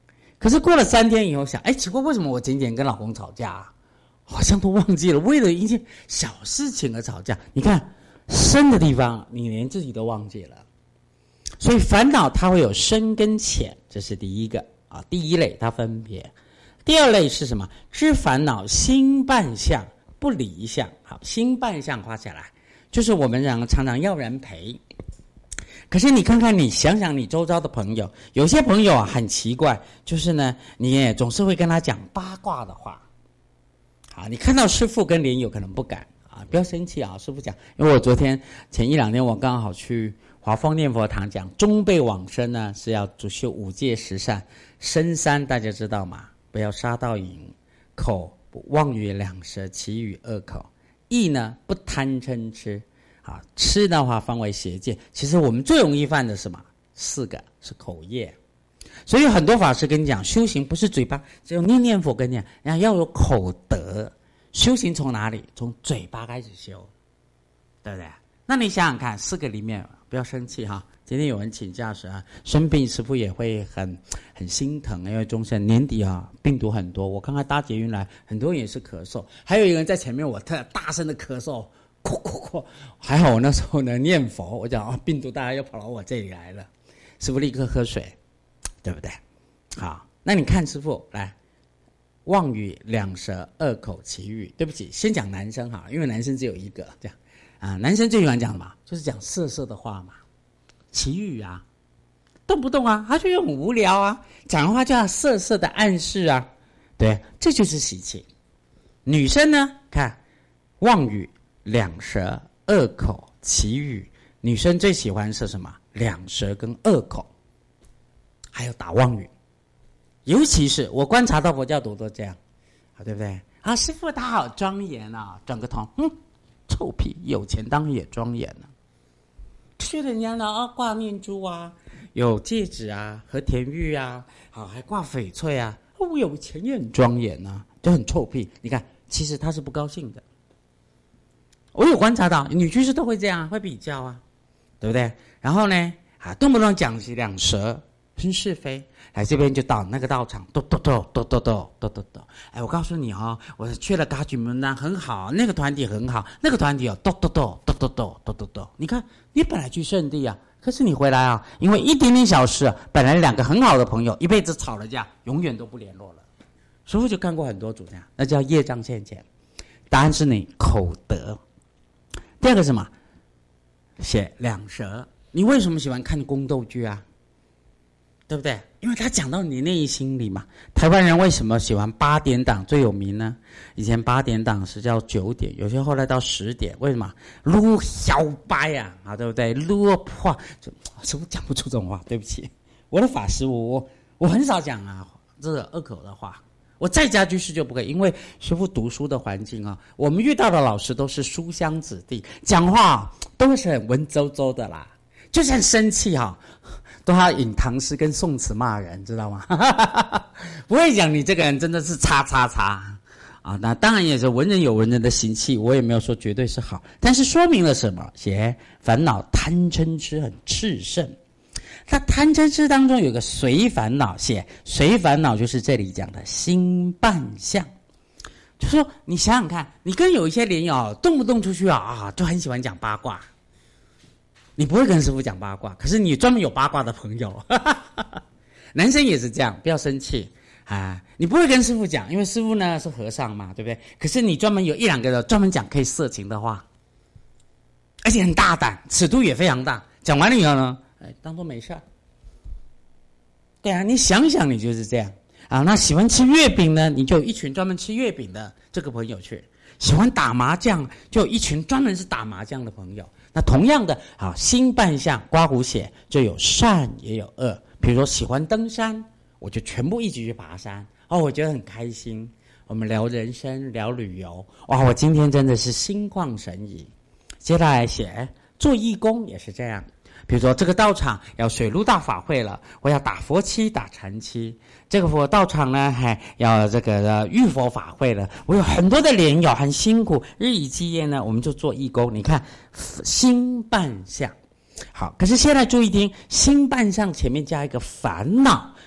可是过了3天以后想，奇怪，为什么我今天跟老公吵架啊？好像都忘记了，为了一件小事情而吵架。你看深的地方，你连自己都忘记了。所以烦恼它会有深跟浅，这是第一个啊，第一类它分别。第二类是什么？知烦恼心伴相不离相。好，心伴相画起来，就是我们人常常要人陪。可是你看看，你想想你周遭的朋友，有些朋友啊很奇怪，就是呢，你也总是会跟他讲八卦的话。好，你看到师父跟莲友可能不敢啊，不要生气啊，师父讲，因为我前1、2天我刚好去华丰念佛堂讲中辈往生呢，是要主修5戒10善，身3大家知道吗？不要杀盗淫，口不妄语2舌，其余2口，意呢不贪嗔痴。啊，吃的话分为邪见，其实我们最容易犯的是什么？4个是口业。所以很多法师跟你讲，修行不是嘴巴只有念佛，跟你讲，然后要有口德。修行从哪里？从嘴巴开始修，对不对？那你想想看，4个里面不要生气哈。今天有人请假时啊，生病师父也会很心疼，因为终身年底啊病毒很多。我刚才搭捷运来，很多人也是咳嗽，还有一个人在前面，我特大声的咳嗽。还好我那时候呢念佛，我讲病毒大家又跑到我这里来了，师父立刻喝水，对不对？好，那你看师父来，妄语2舌2口其余，对不起，先讲男生哈，因为男生只有1个这样啊，男生最喜欢讲什么？就是讲色色的话嘛，其余啊，动不动啊，他就很无聊啊，讲的话就要色色的暗示啊，对，这就是习气。女生呢，看妄语2舌2口其余，女生最喜欢是什么？2舌跟2口，还有打妄语。尤其是我观察到佛教徒都这样，啊，对不对？啊，师父他好庄严啊，转个头，臭屁，有钱当然也庄严了。去人家呢啊，挂念珠啊，有戒指啊，和田玉啊，好还挂翡翠啊，我有钱也很庄严啊，就很臭屁。你看，其实他是不高兴的。我有观察到，女居士都会这样，会比较啊，对不对？然后呢，动不动讲起2舌，分是非，来这边就到那个道场，咚。我告诉你哦，我去了噶举门呢，很好，那个团体很好，那个团体咚。你看，你本来去圣地啊，可是你回来啊，因为一点点小事啊，本来2个很好的朋友，一辈子吵了架，永远都不联络了。师父就看过很多组这样，那叫业障现前。答案是你口德。第二个是什么？写2舌。你为什么喜欢看宫斗剧啊？对不对？因为他讲到你内心里嘛。台湾人为什么喜欢8点档最有名呢？以前8点档是叫9点，有些后来到10点。为什么？撸小白啊，对不对？撸破，师父讲不出这种话，对不起，我的法师我很少讲啊这个2口的话。我在家居士就不可以，因为师父读书的环境啊，我们遇到的老师都是书香子弟，讲话都是很文绉绉的啦，就算生气哈，都要引唐诗跟宋词骂人，知道吗？不会讲你这个人真的是叉啊。那当然也是文人有文人的习气，我也没有说绝对是好，但是说明了什么？写烦恼贪嗔痴很炽盛。那贪嗔痴当中有个随烦恼，写随烦恼就是这里讲的心伴相。就说你想想看，你跟有一些莲友动不动出去啊，就很喜欢讲八卦。你不会跟师父讲八卦，可是你专门有八卦的朋友。男生也是这样，不要生气啊！你不会跟师父讲，因为师父呢是和尚嘛，对不对？可是你专门有1、2个人专门讲可以色情的话，而且很大胆，尺度也非常大。讲完了以后呢，当作没事儿。对啊，你想想，你就是这样啊。那喜欢吃月饼呢，你就有一群专门吃月饼的这个朋友去；喜欢打麻将，就有一群专门是打麻将的朋友。那同样的，心伴相刮胡写就有善也有恶。比如说喜欢登山，我就全部一起去爬山，我觉得很开心。我们聊人生，聊旅游，哇，我今天真的是心旷神怡。接下来写做义工也是这样。比如说这个道场要水陆大法会了，我要打佛七打禅七。这个佛道场呢还要这个浴佛法会了，我有很多的莲友很辛苦，日以继夜呢我们就做义工。你看心伴相好，可是现在注意听，心伴相前面加一个烦恼，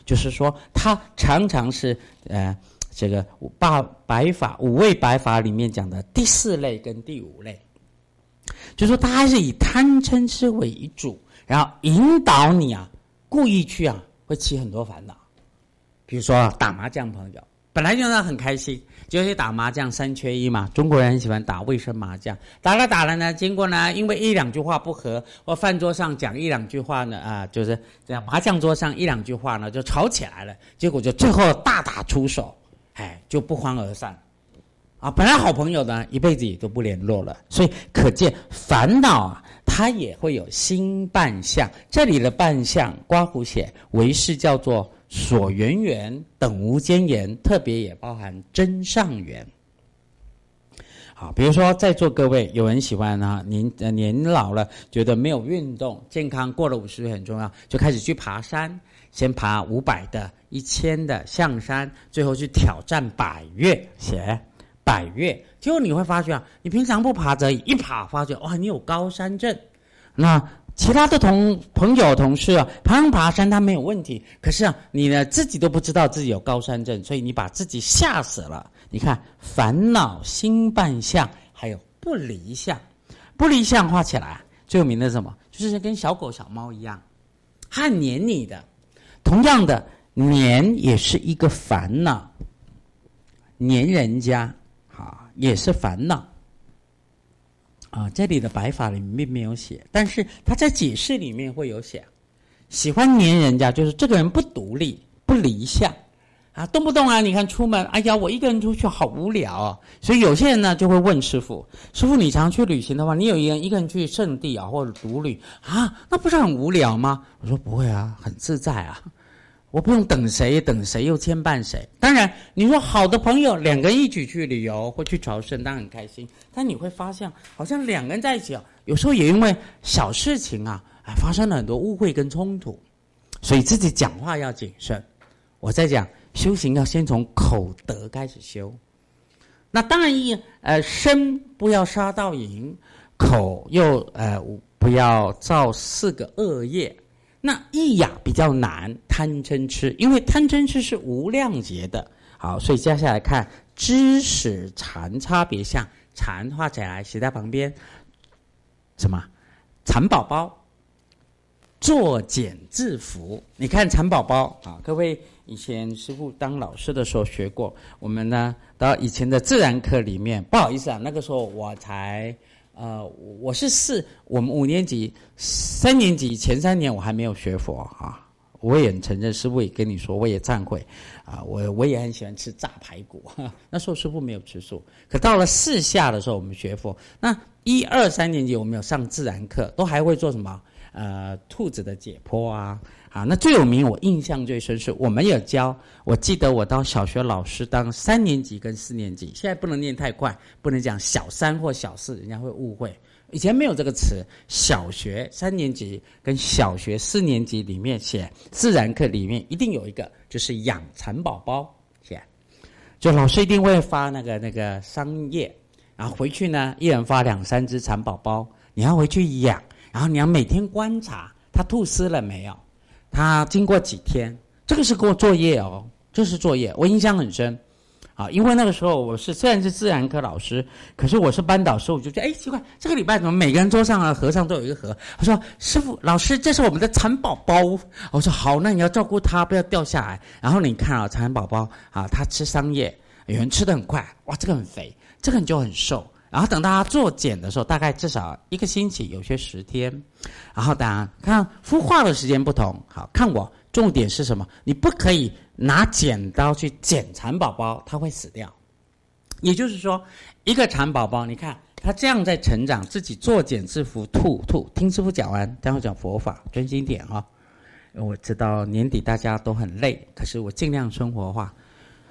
就是说他常常是这个五位白法里面讲的第4类跟第5类，就是说他还是以贪嗔痴为主，然后引导你故意去会起很多烦恼。比如说打麻将，朋友本来就让他很开心，就去打麻将3缺1嘛，中国人很喜欢打卫生麻将，打了呢，经过呢因为1-2句话不合，或饭桌上讲1-2句话呢就是这样，麻将桌上1-2句话呢就吵起来了，结果就最后大打出手，就不欢而散本来好朋友呢一辈子也都不联络了。所以可见烦恼它也会有新伴相，这里的伴相刮胡写为是叫做所缘缘、等无间缘，特别也包含真上缘。好，比如说在座各位有人喜欢年老了觉得没有运动，健康过了50岁很重要，就开始去爬山，先爬500的、1000的象山，最后去挑战百岳，写百岳。结果你会发觉你平常不爬则已，一爬发觉哇，你有高山症。那其他的朋友同事爬山他没有问题，可是你呢自己都不知道自己有高山症，所以你把自己吓死了。你看烦恼新伴相，还有不离相。不离相画起来最有名的是什么？就是跟小狗小猫一样，它很黏你的。同样的，黏也是一个烦恼，黏人家也是烦恼这里的白法里面并没有写，但是他在解释里面会有写。喜欢黏人家就是这个人不独立不离相动不动你看出门，哎呀我一个人出去好无聊所以有些人呢就会问师父，师父你常去旅行的话，你有一个人去圣地或者独旅那不是很无聊吗？我说不会很自在我不用等谁又牵绊谁。当然你说好的朋友2个人一起去旅游或去朝圣当然很开心，但你会发现好像2个人在一起有时候也因为小事情发生了很多误会跟冲突，所以自己讲话要谨慎。我在讲修行要先从口德开始修，那当然身不要杀盗淫，口又不要造4个恶业。那意比较难，贪嗔痴，因为贪嗔痴是无量劫的。好，所以接下来看知识禅差别相，禅画起来写在旁边，什么？蚕宝宝作茧自缚。你看蚕宝宝各位以前师父当老师的时候学过，我们呢到以前的自然课里面，不好意思那个时候我才我是我们5年级3年级前3年我还没有学佛我也很承认，师父也跟你说，我也忏悔我也很喜欢吃炸排骨那时候师父没有吃素，可到了4下的时候我们学佛，那1、2、3年级我们有上自然课，都还会做什么兔子的解剖那最有名我印象最深是我们有教，我记得我当小学老师当3年级跟4年级，现在不能念太快，不能讲小3或小4，人家会误会，以前没有这个词。小学3年级跟小学4年级里面写自然课里面一定有一个就是养蚕宝宝，就老师一定会发那个桑叶，然后回去呢一人发2、3只蚕宝宝，你要回去养，然后你要每天观察它吐丝了没有，他经过几天，这个是给我作业这是作业，我印象很深因为那个时候我虽然是自然科老师，可是我是班导师，我就觉得奇怪，这个礼拜怎么每个人桌上和尚都有一个盒？他说师父老师，这是我们的蚕宝宝。我说好，那你要照顾它不要掉下来。然后你看蚕宝宝它吃桑叶，有人吃得很快，哇这个很肥，这个人就很瘦，然后等到他做茧的时候，大概至少1个星期，有些10天。然后当然看孵化的时间不同，好看我重点是什么？你不可以拿剪刀去剪蚕宝宝，它会死掉。也就是说，一个蚕宝宝，你看它这样在成长，自己作茧自缚，吐。听师父讲完，待会讲佛法，专心点我知道年底大家都很累，可是我尽量生活化。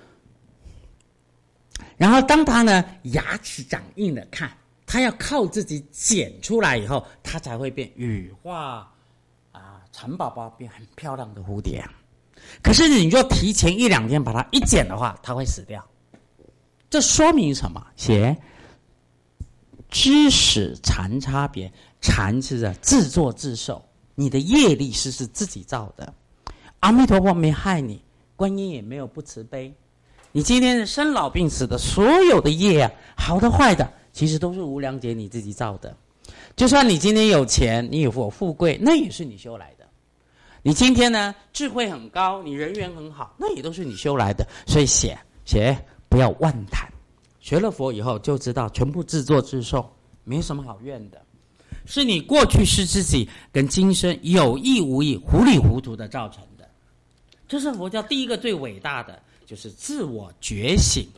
然后当它呢牙齿长硬了，看它要靠自己剪出来以后，它才会变羽化蚕宝宝，变很漂亮的蝴蝶。可是你就提前1、2天把它一剪的话，它会死掉。这说明什么？写知识禅差别，禅是自作自受，你的业力是自己造的， 阿弥陀佛没害你，观音也没有不慈悲。你今天生老病死的所有的业啊，好的坏的，其实都是无量劫你自己造的。就算你今天有钱，你有富贵，那也是你修来的。你今天呢智慧很高，你人缘很好，那也都是你修来的。所以写不要妄谈，学了佛以后就知道全部自作自受，没什么好怨的。是你过去是自己跟今生有意无意糊里糊涂的造成的。这是佛教第一个最伟大的，就是自我觉醒。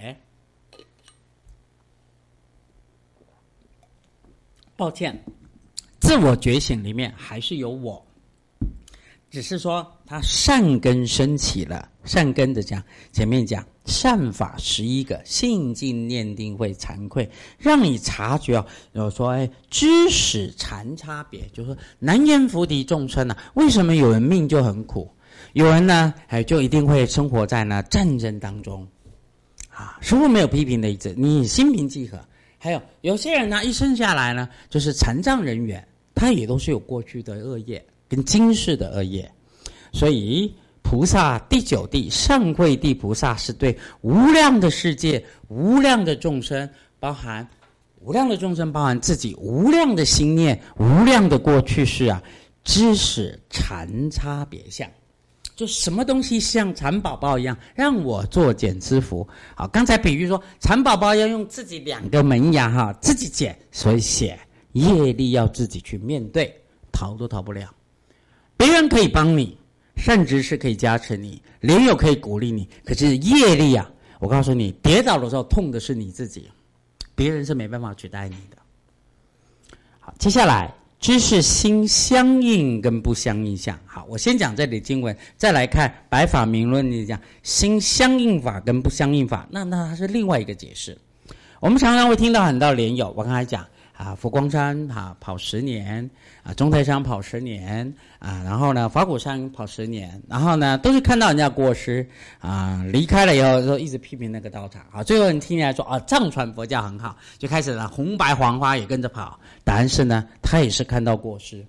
抱歉，自我觉醒里面还是有我，只是说他善根升起了。善根的讲，前面讲善法11个，信静念定慧惭愧，让你察觉有说知识禅差别，就是说难言菩提众生啊，为什么有人命就很苦，有人呢就一定会生活在呢战争当中啊。师父没有批评的意思，你心平气和。还有些人呢一生下来呢就是残障人员，他也都是有过去的恶业跟今世的恶业。所以菩萨第9地上慧地菩萨是对无量的世界无量的众生，包含自己无量的心念无量的过去世啊，知识禅差别相，就什么东西像蚕宝宝一样让我作茧之福。好，刚才比喻说蚕宝宝要用自己2个门牙自己剪，所以写业力要自己去面对，逃都逃不了。别人可以帮你，善知识可以加持你，莲友可以鼓励你，可是业力啊，我告诉你，跌倒的时候痛的是你自己，别人是没办法取代你的。好，接下来知识心相应跟不相应相。好，我先讲这里经文，再来看白法明论里讲心相应法跟不相应法，那它是另外一个解释。我们常常会听到很多莲友，我刚才讲佛光山跑10年中台山跑10年然后呢法鼓山跑10年，然后呢都是看到人家过失离开了以后就一直批评那个道场最后人听起来说藏传佛教很好，就开始红白黄花也跟着跑。答案是呢他也是看到过失，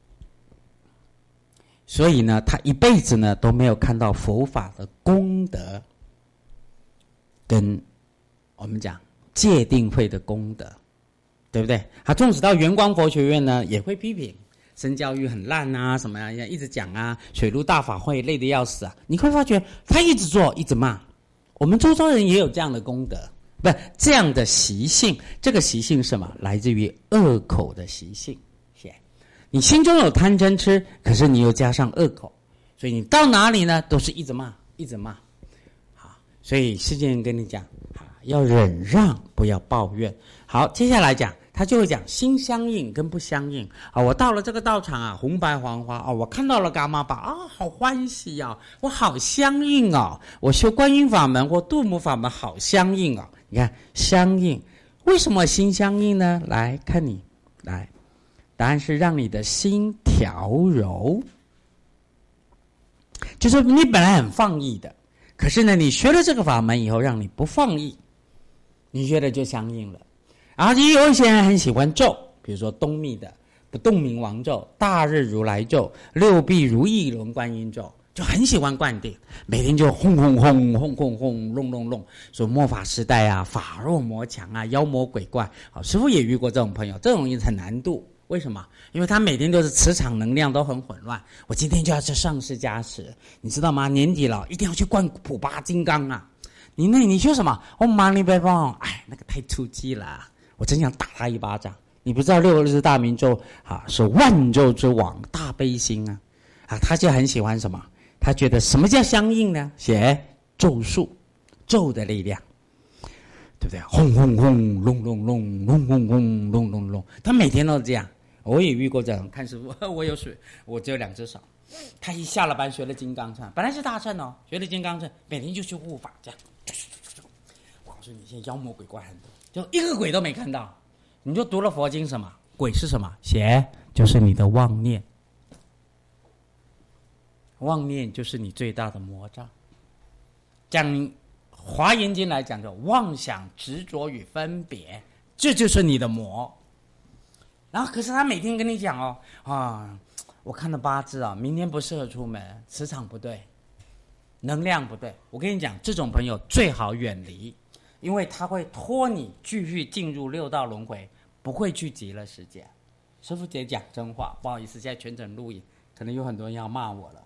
所以呢他一辈子呢都没有看到佛法的功德跟我们讲戒定慧的功德，对不对？他纵使到圆光佛学院呢也会批评身教育很烂什么一直讲水陆大法会累得要死你会发觉他一直做一直骂。我们周遭人也有这样的功德，不这样的习性。这个习性是什么？来自于恶口的习性。你心中有贪嗔痴，可是你又加上恶口，所以你到哪里呢都是一直骂一直骂。好，所以世界人跟你讲要忍让，不要抱怨。好，接下来讲他就会讲心相应跟不相应我到了这个道场红白黄花我看到了伽玛巴好欢喜我好相应我修观音法门或度母法门好相应你看相应，为什么心相应呢？来看你来，答案是让你的心调柔，就是你本来很放逸的，可是呢你学了这个法门以后让你不放逸，你觉得就相应了。然后也有一些人很喜欢咒，比如说东密的不动明王咒、大日如来咒、六臂如意轮观音咒，就很喜欢灌顶，每天就轰轰轰轰轰轰隆隆隆，说末法时代法弱魔强妖魔鬼怪师父也遇过这种朋友，这种人很难度。为什么？因为他每天都是磁场能量都很混乱。我今天就要去上师加持，你知道吗？年底了一定要去灌普巴金刚你说什么？我妈你别帮那个太出击了，我真想打他一巴掌。你不知道6日大明咒是万咒之王，大悲心他就很喜欢什么？他觉得什么叫相应呢？写咒术，咒的力量，对不对？轰轰轰，隆隆隆，隆隆隆，隆隆隆，他每天都这样。我也遇过这样，看师父，我有水，我只有2只手。他一下了班学了金刚乘，本来是大乘学了金刚乘，每天就去护法这样。我告诉你，现在妖魔鬼怪很多，就一个鬼都没看到。你就读了佛经什么？鬼是什么？邪就是你的妄念，妄念就是你最大的魔障。讲华严经来讲，就妄想、执着与分别，这就是你的魔。然后可是他每天跟你讲我看了八字啊，明年不适合出门，磁场不对，能量不对。我跟你讲，这种朋友最好远离，因为他会拖你继续进入六道轮回，不会去极乐世界。师父姐讲真话，不好意思，现在全程录影，可能有很多人要骂我了。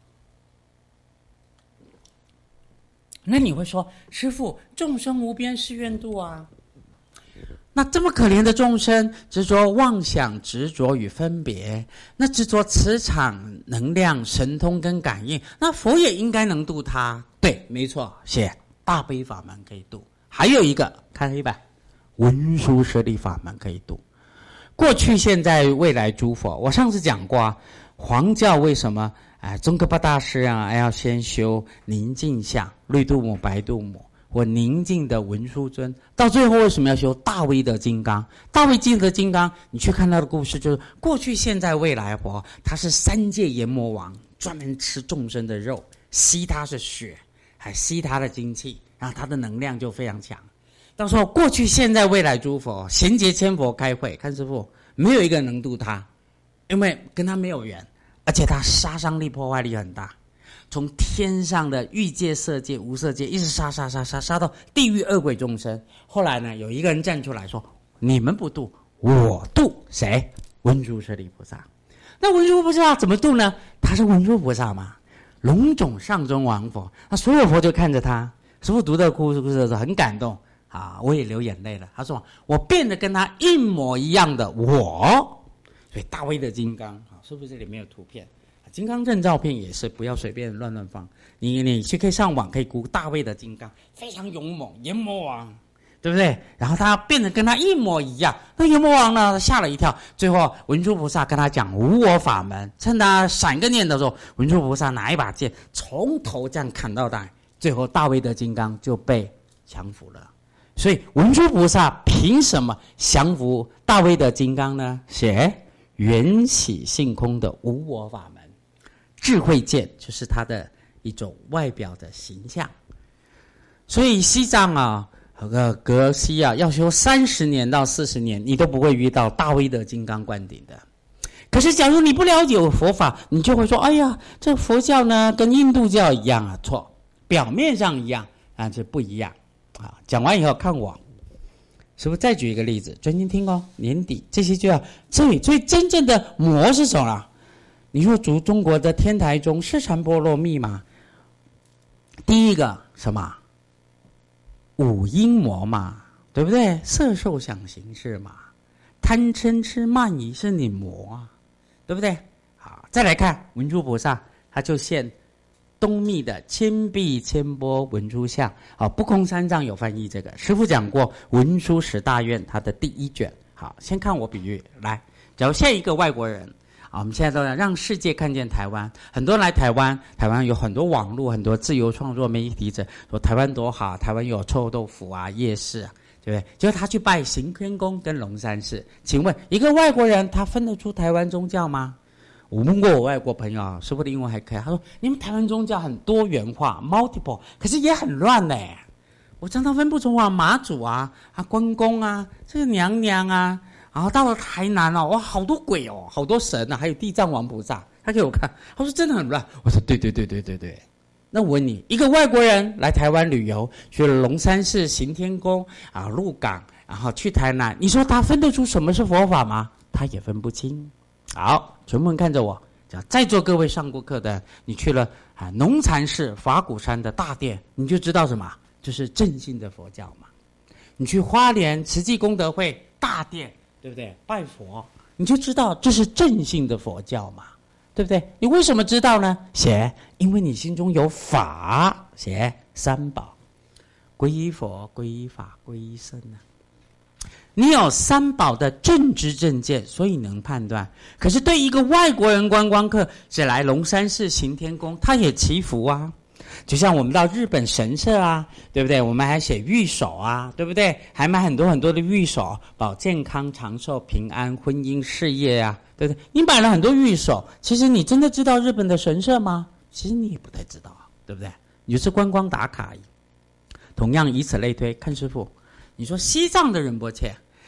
那你会说，师父，众生无边誓愿度啊。那这么可怜的众生，执着妄想、执着与分别，那执着磁场、能量、神通跟感应，那佛也应该能度他。对，没错，写大悲法门可以度，还有一个看黑板，文殊舍利法门可以度。过去、现在、未来诸佛，我上次讲过啊，黄教为什么宗喀巴大师啊要先修宁静相，绿度母、白度母。或宁静的文殊尊，到最后为什么要修大威德金刚？大威德金刚，你去看他的故事，就是过去、现在、未来佛，他是三界阎魔王，专门吃众生的肉，吸他的血，还吸他的精气，然后他的能量就非常强。到时候过去、现在、未来诸佛贤劫千佛开会，看师父没有一个人能度他，因为跟他没有缘，而且他杀伤力、破坏力很大。从天上的欲界、色界、无色界，一直杀到地狱恶鬼众生。后来呢，有一个人站出来说：“你们不度，我度。”谁？文殊舍利菩萨。那文殊菩萨怎么度呢？他是文殊菩萨嘛，龙种上尊王佛。那所有佛就看着他。师父读的故事的时候很感动啊，我也流眼泪了。他说：“我变得跟他一模一样的我。”所以大威德金刚啊，师父这里没有图片。金刚证照片也是不要随便乱放，你去可以上网可以估大威德金刚，非常勇猛，阎魔王，对不对？然后他变得跟他一模一样，那阎魔王呢吓了一跳，最后文殊菩萨跟他讲无我法门，趁他闪个念的时候，文殊菩萨拿一把剑从头这样砍到底，最后大威德金刚就被降服了。所以文殊菩萨凭什么降服大威德金刚呢？写缘起性空的无我法门。智慧剑就是它的一种外表的形象，所以西藏啊，格西啊，要修30年到40年，你都不会遇到大威德金刚灌顶的。可是，假如你不了解佛法，你就会说：“哎呀，这佛教呢，跟印度教一样啊。”错，表面上一样啊，这不一样啊。讲完以后，看我，是不是再举一个例子？专心听哦，年底这些就要所以真正的魔是什么？你说读中国的天台宗释禅波罗蜜嘛，第一个什么五阴魔嘛，对不对？色受想行识嘛，贪嗔痴慢疑是你魔啊，对不对？好，再来看文殊菩萨，他就现东密的千臂千波文殊像。好，不空三藏有翻译这个，师父讲过文殊十大愿他的第1卷。好，先看我比喻来，假如现在一个外国人。我们现在都要让世界看见台湾，很多人来台湾，台湾有很多网络，很多自由创作媒体者说台湾多好，台湾有臭豆腐啊、夜市啊，对不对？结果他去拜行天宫跟龙山寺，请问一个外国人他分得出台湾宗教吗？我问过我外国朋友啊，师父的英文还可以，他说你们台湾宗教很多元化 multiple， 可是也很乱嘞。我常常分不出啊，马祖啊、关公啊、这个娘娘啊。然后到了台南哦，哇，好多鬼哦，好多神啊，还有地藏王菩萨。他给我看，他说真的很乱。我说对。那我问你，一个外国人来台湾旅游，去了龙山寺、行天宫啊、鹿港，然后去台南，你说他分得出什么是佛法吗？他也分不清。好，全部人看着我，在座各位上过课的，你去了农禅寺、法鼓山的大殿，你就知道什么，就是正信的佛教嘛。你去花莲慈济功德会大殿。对不对？拜佛，你就知道这是正信的佛教嘛，对不对？你为什么知道呢？因为你心中有法，三宝，皈依佛、皈依法、皈依僧啊。你有三宝的正知正见，所以能判断。可是对一个外国人观光客，是来龙山寺、行天宫，他也祈福啊。就像我们到日本神社啊，对不对？我们还写御守啊，对不对？还买很多的御守，保健康、长寿、平安、婚姻、事业啊，对不对？你买了很多御守，其实你真的知道日本的神社吗？其实你也不太知道啊，对不对？你就是观光打卡而已。同样以此类推，看师父，你说西藏的仁波切，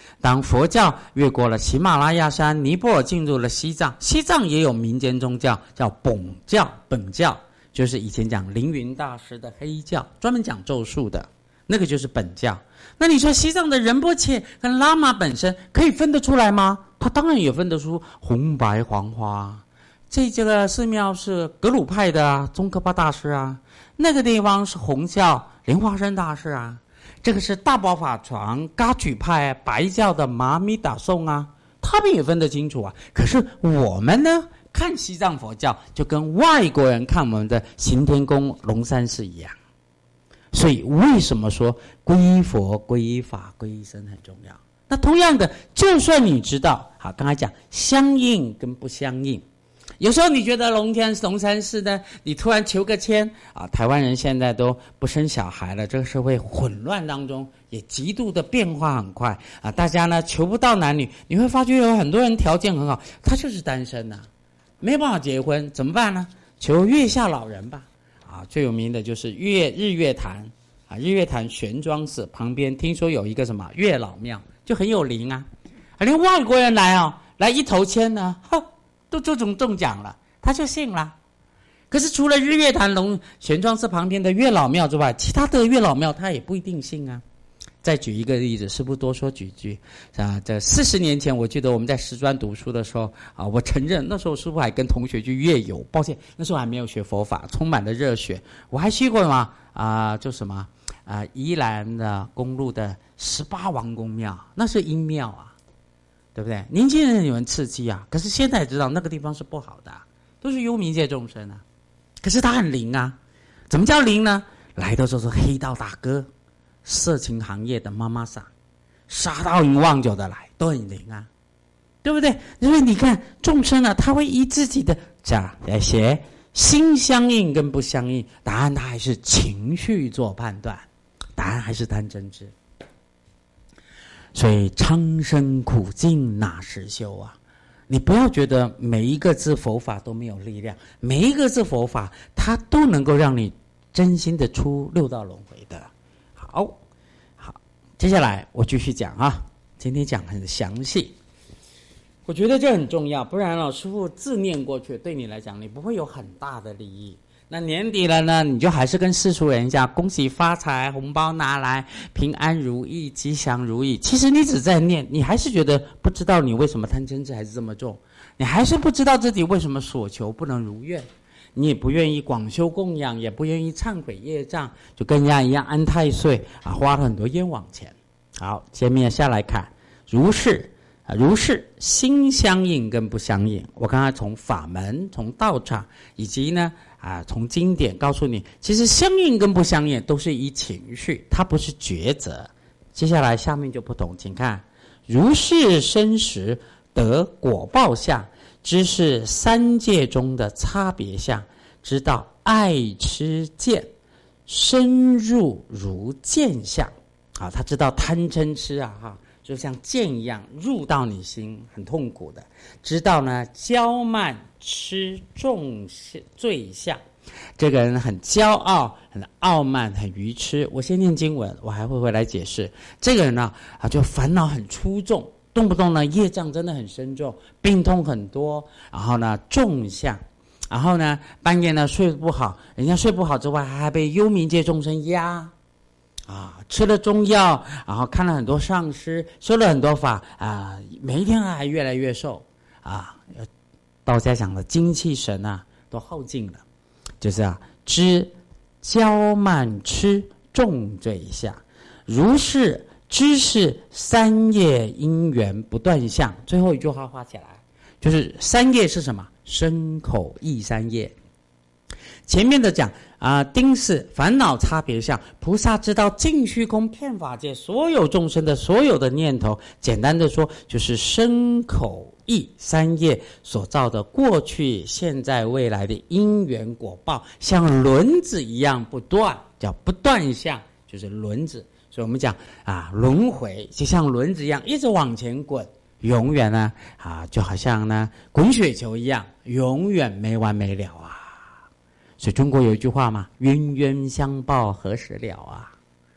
当佛教越过了喜马拉雅山、尼泊尔，进入了西藏，西藏也有民间宗教，叫本教，就是以前讲凌云大师的黑教，专门讲咒术的，那个就是本教。那你说西藏的仁波切跟喇嘛本身可以分得出来吗？他当然也分得出红白黄花。这个寺庙是格鲁派的啊，宗喀巴大师啊，那个地方是红教莲花生大师啊，这个是大宝法传噶举派白教的玛米达颂啊，他们也分得清楚啊。可是我们呢，看西藏佛教就跟外国人看我们的行天宫龙山寺一样。所以为什么说皈依佛、皈依法、皈依僧很重要？那同样的，就算你知道，好，刚才讲相应跟不相应，有时候你觉得龙山寺呢，你突然求个签啊，台湾人现在都不生小孩了，这个社会混乱当中也极度的变化很快啊，大家呢求不到男女，你会发觉有很多人条件很好，他就是单身啊，没办法结婚，怎么办呢？求月下老人吧。啊，最有名的就是日月潭啊，日月潭玄奘寺旁边听说有一个什么月老庙，就很有灵啊，连外国人来一头签呢，都中奖了，他就信了。可是除了日月潭玄奘寺旁边的月老庙之外，其他的月老庙他也不一定信啊。再举一个例子，师父多说几句啊。这40年前，我记得我们在师专读书的时候啊，我承认那时候师父还跟同学去越游，抱歉，那时候还没有学佛法，充满了热血。我还去过嘛就什么宜兰的公路的18王公庙，那是阴庙啊，对不对？年轻人有人刺激啊，可是现在知道那个地方是不好的，都是幽冥界众生啊。可是他很灵啊，怎么叫灵呢？来的时候是黑道大哥。色情行业的妈妈桑，杀到淫妄酒的来都很灵啊，对不对？因为你看众生啊，他会依自己的来写心相应跟不相应，答案他还是情绪做判断，答案还是贪嗔痴。所以苍生苦尽哪时休啊！你不要觉得每一个字佛法都没有力量，每一个字佛法它都能够让你真心的出六道轮回的。好，接下来我继续讲啊，今天讲很详细，我觉得这很重要，不然师父字念过去，对你来讲你不会有很大的利益。那年底了呢，你就还是跟世俗人家恭喜发财，红包拿来，平安如意，吉祥如意。其实你只在念，你还是觉得不知道你为什么贪嗔痴还是这么重，你还是不知道自己为什么所求不能如愿。你也不愿意广修供养，也不愿意忏悔业障，就跟人家一样安太岁啊，花了很多冤枉钱。好，接面下来看如是心相应跟不相应。我刚才从法门、从道场以及呢从经典告诉你，其实相应跟不相应都是依情绪，它不是抉择。接下来下面就不同，请看如是生时得果报相，知是三界中的差别相，知道爱痴见深入如剑相啊，他知道贪嗔痴就像剑一样入到你心，很痛苦的。知道呢骄慢痴重罪相，这个人很骄傲、很傲慢、很愚痴。我先念经文，我还会回来解释。这个人呢就烦恼很出众，动不动呢业障真的很深重，病痛很多，然后呢重相，然后呢半夜呢睡不好，人家睡不好之外还被幽冥界众生压吃了中药，然后看了很多上师，修了很多法每一天还越来越瘦道家讲的精气神都耗尽了，就是知骄慢痴重罪相，如是知是三业因缘不断相。最后一句话画起来，就是三业是什么？身口意三业。前面的讲丁是烦恼差别相，菩萨知道尽虚空遍法界所有众生的所有的念头，简单的说就是身口意三业所造的过去现在未来的因缘果报，像轮子一样不断，叫不断相，就是轮子。所以我们讲轮回就像轮子一样一直往前滚，永远呢就好像呢滚雪球一样，永远没完没了所以中国有一句话嘛，冤冤相报何时了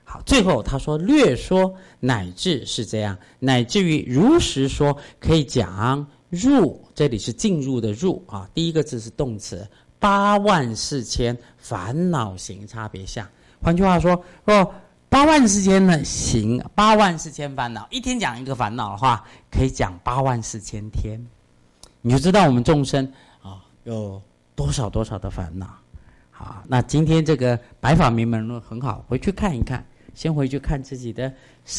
好，最后他说略说乃至是这样，乃至于如实说，可以讲入，这里是进入的入啊，第一个字是动词，84000烦恼行差别相。换句话说，84000呢行，84000烦恼，一天讲一个烦恼的话，可以讲84000天，你就知道我们众生啊有多少的烦恼。好，那今天这个白法明门论很好，回去看一看，先回去看自己的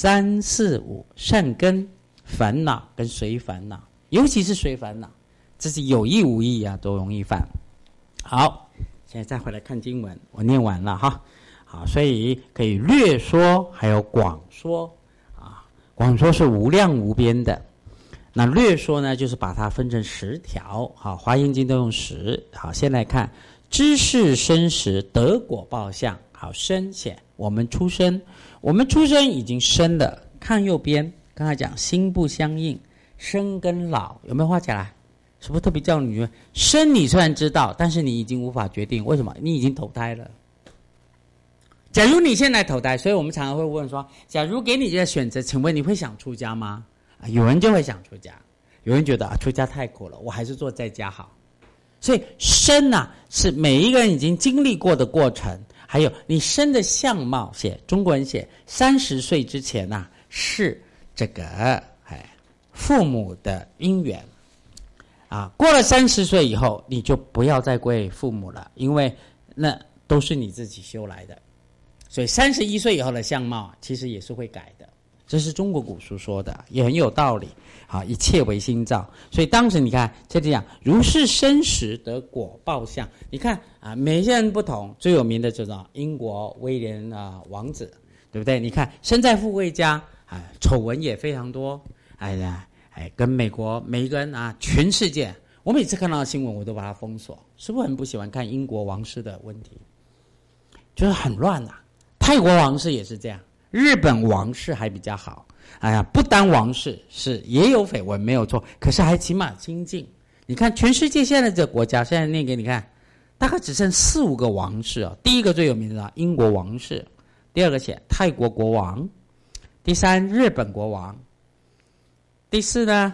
3、4、5善根烦恼跟随烦恼，尤其是随烦恼，自己有意无意啊都容易犯。好，现在再回来看经文，我念完了哈。好，所以可以略说，还有广说啊。广说是无量无边的，那略说呢，就是把它分成10条。好，华严经都用10。好，先来看知识生时得果报相。好，深显我们出生已经生了。看右边，刚才讲心不相应，生跟老有没有画起来？是不是特别叫你生？你虽然知道，但是你已经无法决定，为什么？你已经投胎了。假如你现在投胎，所以我们常常会问说，假如给你这个选择，请问你会想出家吗？有人就会想出家，有人觉得出家太苦了，我还是做在家好。所以生是每一个人已经经历过的过程，还有你生的相貌，中国人写30岁之前是这个父母的因缘啊，过了30岁以后，你就不要再归父母了，因为那都是你自己修来的。所以31岁以后的相貌其实也是会改的，这是中国古书说的，也很有道理。好，一切唯心造。所以当时你看这里讲如是生时得果报相，你看每些人不同，最有名的就是英国威廉王子，对不对？你看身在富贵家丑闻也非常多，跟美国每一个人全世界，我每次看到新闻我都把它封锁，是不是很不喜欢看英国王室的问题？就是很乱泰国王室也是这样，日本王室还比较好。不单王室是也有绯闻没有错，可是还起码清净。你看全世界现在这个国家，现在念给你看，大概只剩4、5个王室第一个最有名的英国王室，第二个写泰国国王，第3日本国王，第4呢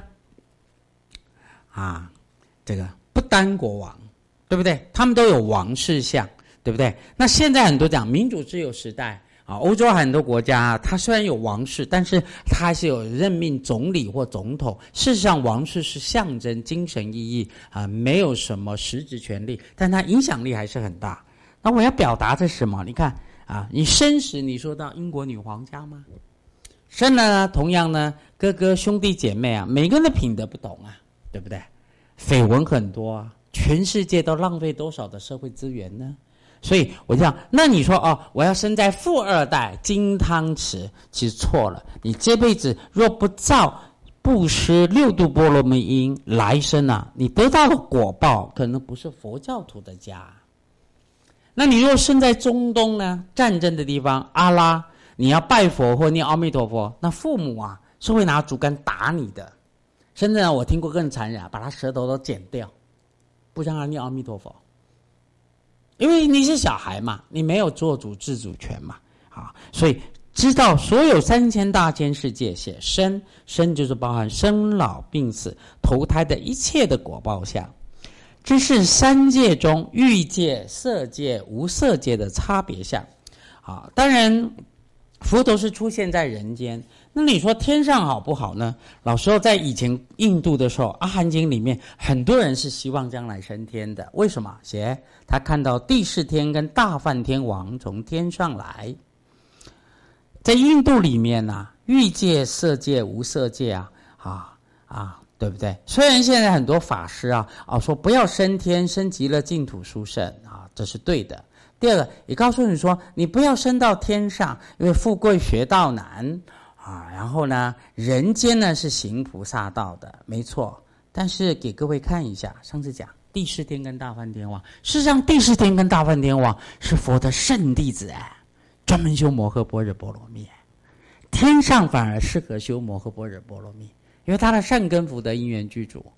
这个不丹国王，对不对？他们都有王室相，对不对？那现在很多讲民主自由时代欧洲很多国家它虽然有王室，但是它还是有任命总理或总统。事实上王室是象征精神意义没有什么实质权利，但它影响力还是很大。那我要表达的是什么？你看你生时你说到英国女皇家吗？生了呢，同样呢，哥哥兄弟姐妹每个人的品德不同对不对？绯闻很多全世界都浪费多少的社会资源呢？所以我讲，那你说我要生在富二代金汤匙，其实错了。你这辈子若不造布施6度波罗蜜因，来生你得到的果报可能不是佛教徒的家。那你若生在中东呢，战争的地方，阿拉，你要拜佛或念阿弥陀佛，那父母是会拿竹竿打你的，甚至我听过更残忍把他舌头都剪掉，不让他念阿弥陀佛。因为你是小孩嘛，你没有做主自主权嘛，所以知道所有3000大千世界写生就是包含生老病死投胎的一切的果报相，这是3界中欲界、色界、无色界的差别相。当然佛陀是出现在人间，那你说天上好不好呢？老实说，在以前印度的时候，阿含经里面很多人是希望将来升天的。为什么？他看到帝释天跟大梵天王从天上来。在印度里面欲界、色界、无色界对不对？虽然现在很多法师说不要升天，升极乐净土殊胜这是对的。第二个也告诉你说，你不要升到天上，因为富贵学道难然后呢，人间呢是行菩萨道的，没错。但是给各位看一下，上次讲帝释天跟大梵天王，事实上帝释天跟大梵天王是佛的圣弟子专门修摩诃般若波罗蜜。天上反而适合修摩诃般若波罗蜜，因为他的善根福德因缘具足。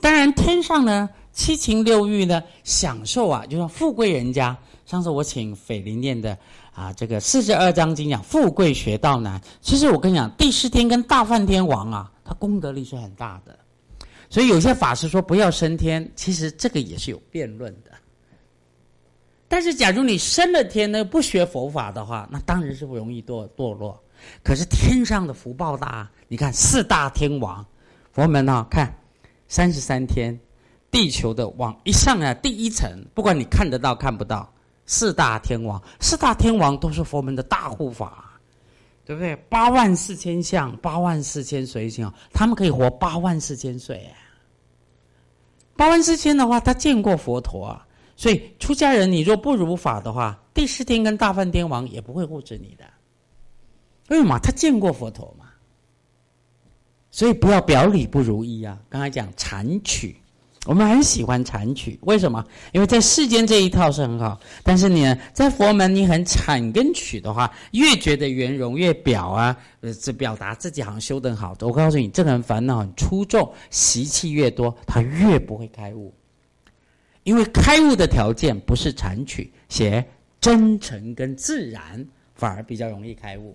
当然天上呢七情六欲呢享受啊，就像富贵人家。上次我请斐林念的这个42章经讲富贵学道难。其实我跟你讲，帝释天跟大梵天王啊，他功德力是很大的。所以有些法师说不要升天，其实这个也是有辩论的。但是假如你升了天呢，不学佛法的话，那当然是不容易堕落。可是天上的福报大，你看四大天王，佛门看33天，地球的往一上来第一层，不管你看得到看不到，四大天王都是佛门的大护法，对不对？84000相，84000随行，他们可以活84000岁。84000的话，他见过佛陀啊。所以出家人你若不如法的话，帝释天跟大梵天王也不会护持你的。为什么？他见过佛陀嘛。所以不要表里不如一啊。刚才讲禅取，我们很喜欢禅取，为什么？因为在世间这一套是很好，但是你呢，在佛门你很禅跟取的话，越觉得圆融，越表表达自己好像修得很好。我告诉你，这个人烦恼很出众，习气越多，他越不会开悟。因为开悟的条件不是禅取，写真诚跟自然，反而比较容易开悟。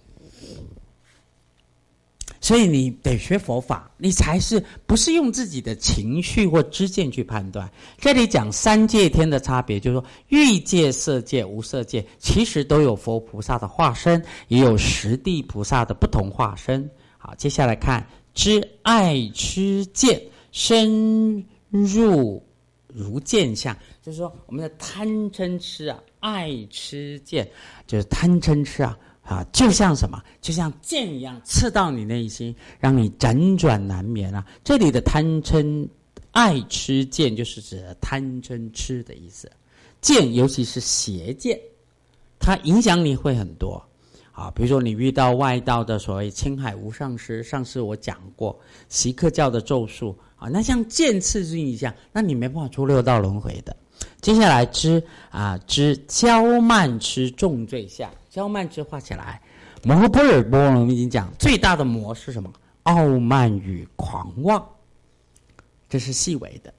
所以你得学佛法，你才是不是用自己的情绪或知见去判断。这里讲三界天的差别，就是说欲界、色界、无色界，其实都有佛菩萨的化身，也有十地菩萨的不同化身。好，接下来看知爱痴见深入如见相，就是说我们的贪嗔痴爱痴见，就是贪嗔痴就像什么？就像剑一样刺到你内心，让你辗转难眠啊！这里的贪嗔爱痴见，就是指贪嗔痴的意思。见，尤其是邪见，它影响你会很多。比如说你遇到外道的所谓青海无上师，上次我讲过锡克教的咒术那像剑刺进一下，那你没办法出六道轮回的。接下来知骄慢痴重罪相，骄慢痴画起来。摩诃般若波罗蜜经讲最大的魔是什么？傲慢与狂妄，这是细微的。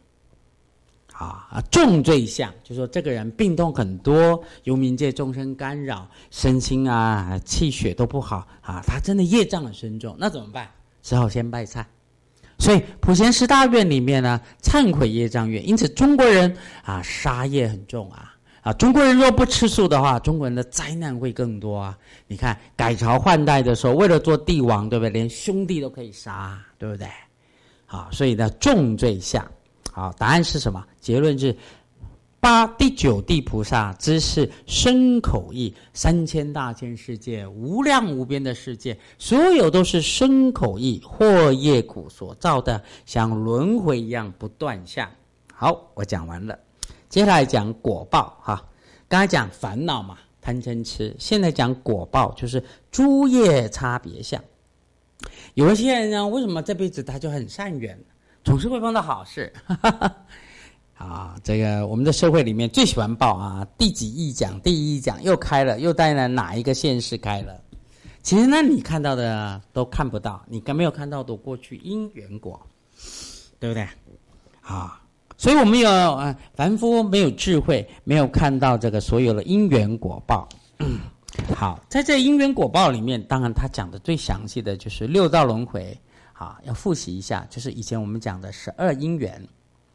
重罪相，就是说这个人病痛很多，由冥界众生干扰，身心气血都不好他真的业障很深重，那怎么办？只好先拜忏。所以普贤十大愿里面呢，忏悔业障愿。因此中国人杀业很重中国人若不吃素的话，中国人的灾难会更多你看改朝换代的时候，为了做帝王，对不对？连兄弟都可以杀，对不对？所以呢，重罪相。答案是什么？结论是第九地菩萨知是身口意3000大千世界，无量无边的世界，所有都是身口意或业苦所造的，像轮回一样不断相。好，我讲完了。接下来讲果报刚才讲烦恼嘛，贪嗔痴，现在讲果报，就是诸业差别相。有一些人呢，为什么这辈子他就很善缘，总是会碰到好事这个我们的社会里面最喜欢报第几亿奖，第一奖又开了，又在哪一个县市开了。其实你看到的都看不到，你没有看到的过去因缘果，对不对所以我们有凡夫没有智慧，没有看到这个所有的因缘果报好，在这因缘果报里面，当然他讲的最详细的就是六道轮回要复习一下，就是以前我们讲的12因缘。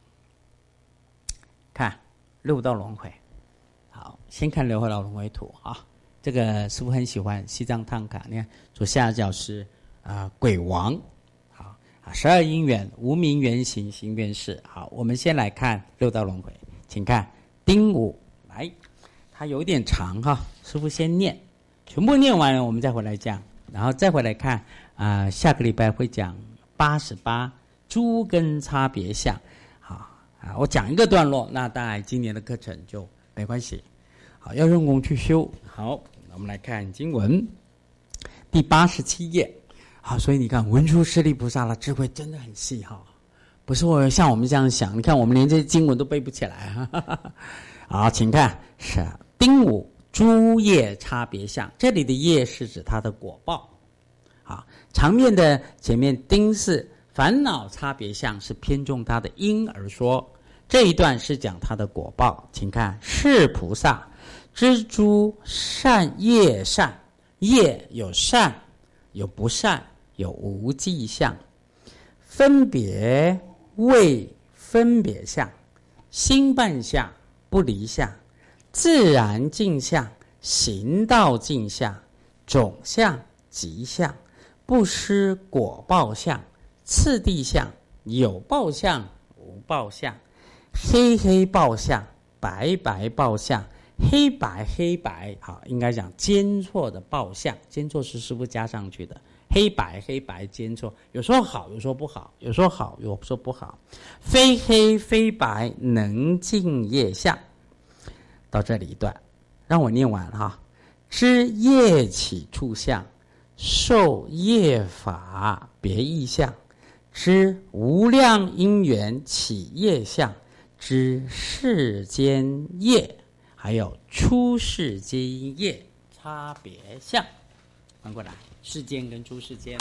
看六道轮回。好，先看六道轮回图这个师父很喜欢西藏唐卡，你看左下角是鬼王。好，12因缘，无明缘行，行缘事。好，我们先来看六道轮回，请看丁午来，它有点长师父先念，全部念完了我们再回来讲，然后再回来看下个礼拜会讲88诸根差别相。我讲一个段落，那当然今年的课程就没关系。好，要用功去修。好，我们来看经文第87页。好，所以你看文殊师利菩萨的智慧真的很细不是像我们这样想，你看我们连这些经文都背不起来好，请看是丁午诸业差别相，这里的业是指它的果报。长面的前面丁是烦恼差别相是偏重它的因而说，这一段是讲它的果报。请看是菩萨知诸善业善，业有善有不善有无记相，分别为分别相，心伴相不离相，自然镜相行道镜相，种相吉相，不失果报相，次第相有报相无报相，黑黑报相白白报相，黑白黑白，好，应该讲间错的报相，间错是师父加上去的，黑白黑白间错，有时候好有时候不好，有时候好有时候不好，非黑非白能尽业相。到这里一段让我念完哈。知业起处相，受业法别异相，知无量因缘起业相，知世间业还有出世间业差别相。翻过来，世间跟出世间。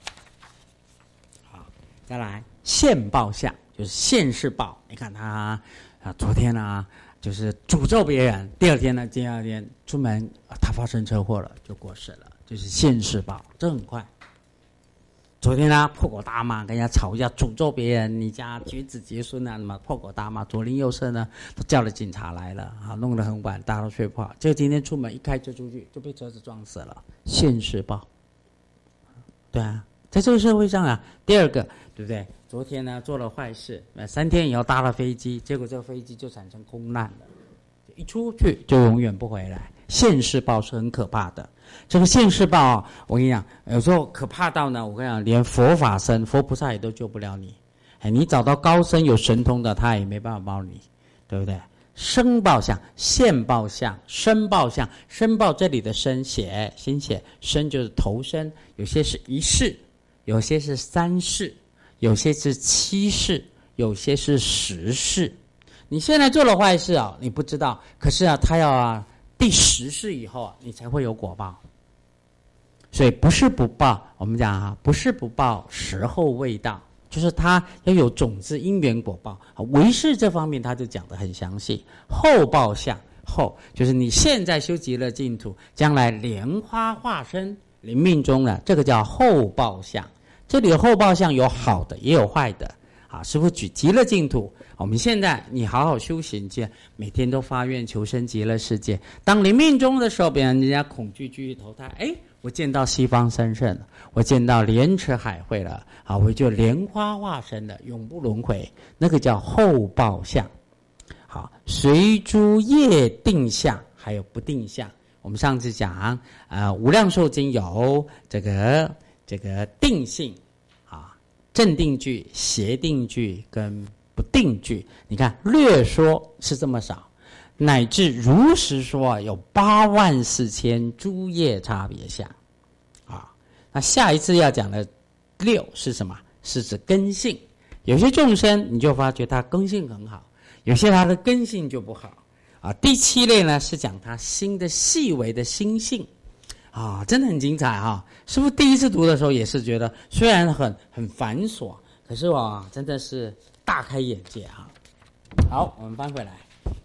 好，再来现报相，就是现世报。你看他昨天呢就是诅咒别人，第二天呢，第二天出门他发生车祸了，就过世了，就是现世报，这很快。昨天呢破口大骂，跟人家吵架，诅咒别人，你家绝子绝孙啊，什么破口大骂，左邻右舍呢都叫了警察来了，弄得很晚，大家都睡不好。结果今天出门一开车出去就被车子撞死了，现世报。对啊，在这个社会上啊，第二个对不对？昨天呢做了坏事，3天以后搭了飞机，结果这个飞机就产生空难了，一出去就永远不回来。现世报是很可怕的。这个现世报我跟你讲，有时候可怕到呢，我跟你讲，连佛法僧、佛菩萨也都救不了你。你找到高僧有神通的，他也没办法帮你，对不对？生报相、现报相、身报相。身报这里的身写先写，身就是投身，有些是1世，有些是3世，有些是7世，有些是10世。你现在做了坏事你不知道，可是他要第10世以后你才会有果报。所以不是不报，我们讲不是不报，时候未到，就是他要有种子因缘果报。唯识这方面他就讲得很详细。后报相，后就是你现在修极乐净土，将来莲花化身临命中了，这个叫后报相。这里的后报相有好的也有坏的。师父举极乐净土，我们现在你好好修行，每天都发愿求生极乐世界。当临命终的时候，别人家恐惧继续投胎，我见到西方三圣了，我见到莲池海会了，我就莲花化身了，永不轮回，那个叫后报相。好，随诸业定相，还有不定相。我们上次讲无量寿经有这个定性正定句、邪定句跟不定句，你看略说是这么少，乃至如实说有84000诸业差别相。那下一次要讲的6是什么？是指根性。有些众生你就发觉他根性很好，有些他的根性就不好。第7类呢是讲他心的细微的心性。真的很精彩师父第一次读的时候也是觉得，虽然很繁琐，可是真的是大开眼界好，我们翻回来。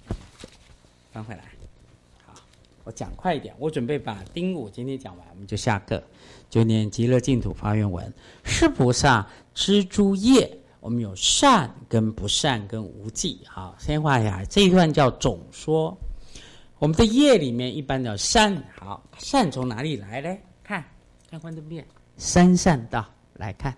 好，我讲快一点，我准备把丁5今天讲完，我们就下课，就念极乐净土发愿文。是菩萨知诸业，我们有善跟不善跟无记。好，先画一下这一段叫总说。我们的业里面一般的善，好，善从哪里来呢？看幻灯片，三善道，来看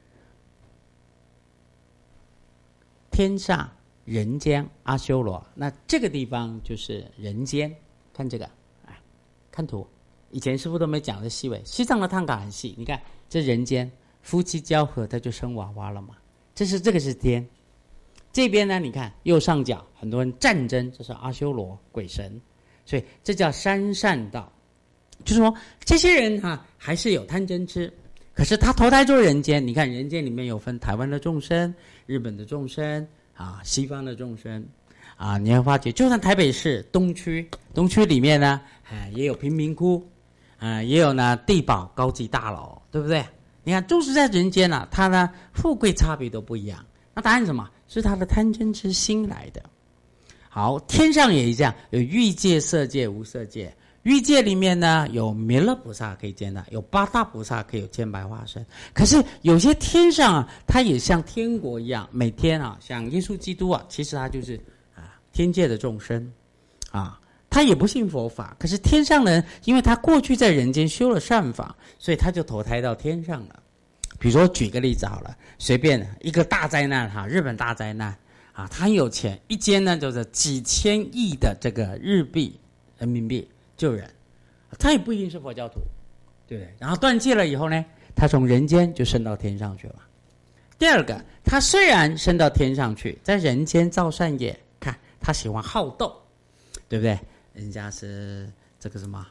天上、人间、阿修罗。那这个地方就是人间，看这个，看图。以前师父都没讲的细微，西藏的唐卡很细。你看这人间，夫妻交合，他就生娃娃了嘛。这个是天。这边呢，你看右上角很多人战争，这是阿修罗鬼神。所以这叫三善道，就是说这些人还是有贪嗔痴，可是他投胎做人间。你看人间里面有分台湾的众生、日本的众生西方的众生你会发觉就算台北市东区里面呢也有贫民窟也有呢地堡高级大楼，对不对？ 你看，纵使在人间啊，他呢富贵差别都不一样。那答案是什么？是他的贪嗔痴心来的。好，天上也是这样，有欲界、色界、无色界。欲界里面呢，有弥勒菩萨可以见到，有八大菩萨可以有千百化身。可是有些天上啊，它也像天国一样，每天啊，像耶稣基督啊，其实他就是天界的众生啊。他也不信佛法，可是天上人，因为他过去在人间修了善法，所以他就投胎到天上了。比如说举个例子好了，随便一个大灾难哈，日本大灾难啊，他很有钱，一间呢就是几千亿的这个日币人民币救人，他也不一定是佛教徒，对不对？然后断戒了以后呢，他从人间就升到天上去了。第二个，他虽然升到天上去，在人间造善业，看他喜欢好斗，对不对？人家是这个什么，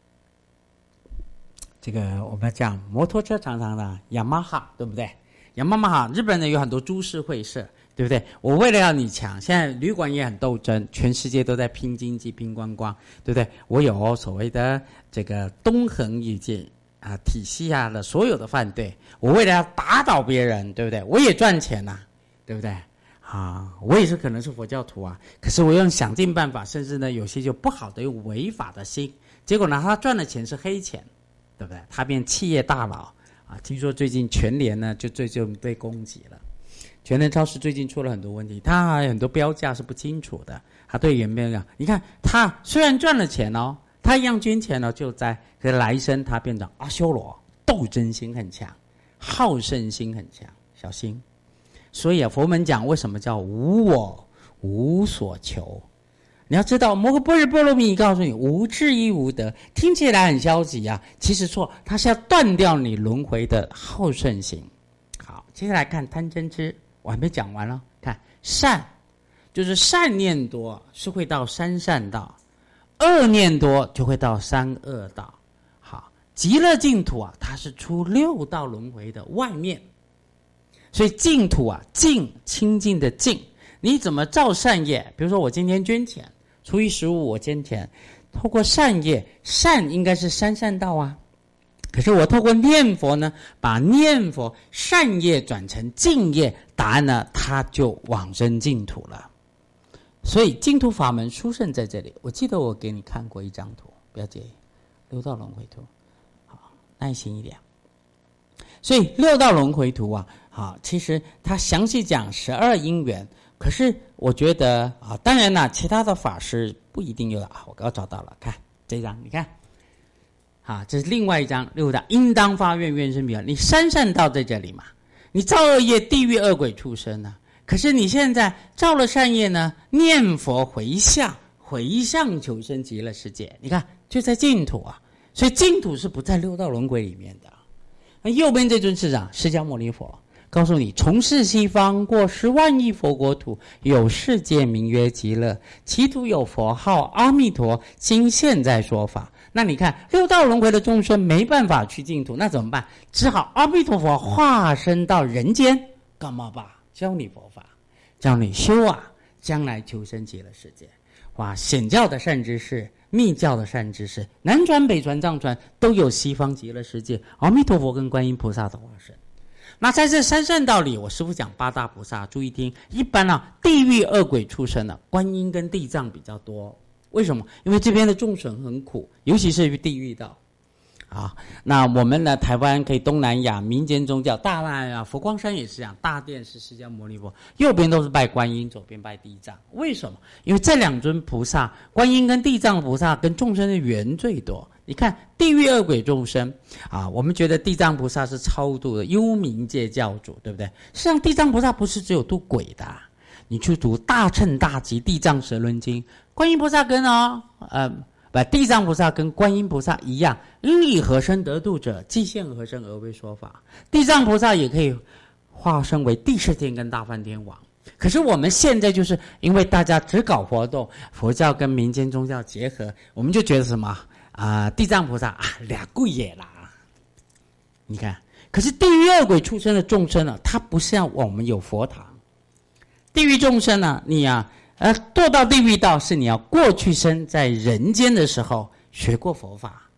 这个我们讲摩托车常常的雅马哈，对不对？雅马哈，日本人有很多株式会社，对不对？我为了要你强，现在旅馆也很斗争，全世界都在拼经济、拼观光，对不对？我有所谓的这个东恒一界体系下的所有的犯罪，我为了要打倒别人，对不对？我也赚钱呐，对不对？我也是可能是佛教徒啊，可是我用想尽办法，甚至呢有些就不好的用违法的心，结果呢他赚的钱是黑钱，对不对？他变企业大佬听说最近全联呢就被攻击了，全联超市最近出了很多问题，他还有很多标价是不清楚的，他对原边讲，你看他虽然赚了钱哦，他一样捐钱哦救灾，可是来生他变成阿修罗，斗争心很强，好胜心很强，小心。所以佛门讲为什么叫无我无所求，你要知道摩诃般若波罗蜜告诉你无智亦无得，听起来很消极啊，其实错，它是要断掉你轮回的好胜心。好，接下来看贪嗔痴，我还没讲完了。看善，就是善念多是会到三善道，恶念多就会到三恶道。好，极乐净土它是出六道轮回的外面，所以净土净，清净的净，你怎么造善业？比如说我今天捐钱，初一15我捐钱，透过善业，善应该是三善道啊。可是我透过念佛呢，把念佛善业转成净业，答案呢，它就往生净土了。所以净土法门殊胜在这里。我记得我给你看过一张图，不要介意，六道轮回图，好，耐心一点。所以六道轮回图其实它详细讲12因缘，可是我觉得当然啦，其他的法师不一定有我刚找到了，看这张，你看，这是另外一张六道，应当发愿愿生彼国。你三善道在这里嘛，你造恶业，地狱恶鬼畜生啊。可是你现在造了善业呢，念佛回向求生极乐世界，你看就在净土所以净土是不在六道轮回里面的。那右边这尊是释迦牟尼佛，告诉你从事西方过10万亿佛国土，有世界名曰极乐，其土有佛号阿弥陀，今现在说法。那你看六道轮回的众生没办法去净土，那怎么办？只好阿弥陀佛化身到人间，干嘛吧？教你佛法，教你修将来求生极乐世界。显教的善知识，密教的善知识，南传北传藏传都有西方极乐世界阿弥陀佛跟观音菩萨的化身。那在这三善道里，我师父讲八大菩萨，注意听，一般地狱恶鬼畜生观音跟地藏比较多。为什么？因为这边的众生很苦，尤其是地狱道那我们呢，台湾可以东南亚民间宗教，大难佛光山也是这样，大殿是释迦牟尼佛，右边都是拜观音，左边拜地藏。为什么？因为这两尊菩萨，观音跟地藏菩萨跟众生的缘最多。你看地狱恶鬼众生我们觉得地藏菩萨是超度的幽冥界教主，对不对？实际上地藏菩萨不是只有度鬼的你去读大乘大集地藏十轮经，观音菩萨跟地藏菩萨跟观音菩萨一样，因以何身得度者，即现何身而为说法。地藏菩萨也可以化身为帝释天跟大梵天王。可是我们现在就是因为大家只搞活动，佛教跟民间宗教结合，我们就觉得什么地藏菩萨俩贵也啦。你看，可是地狱恶鬼畜生的众生他不像我们有佛堂。地狱众生你堕到地狱道是你要过去生在人间的时候学过佛法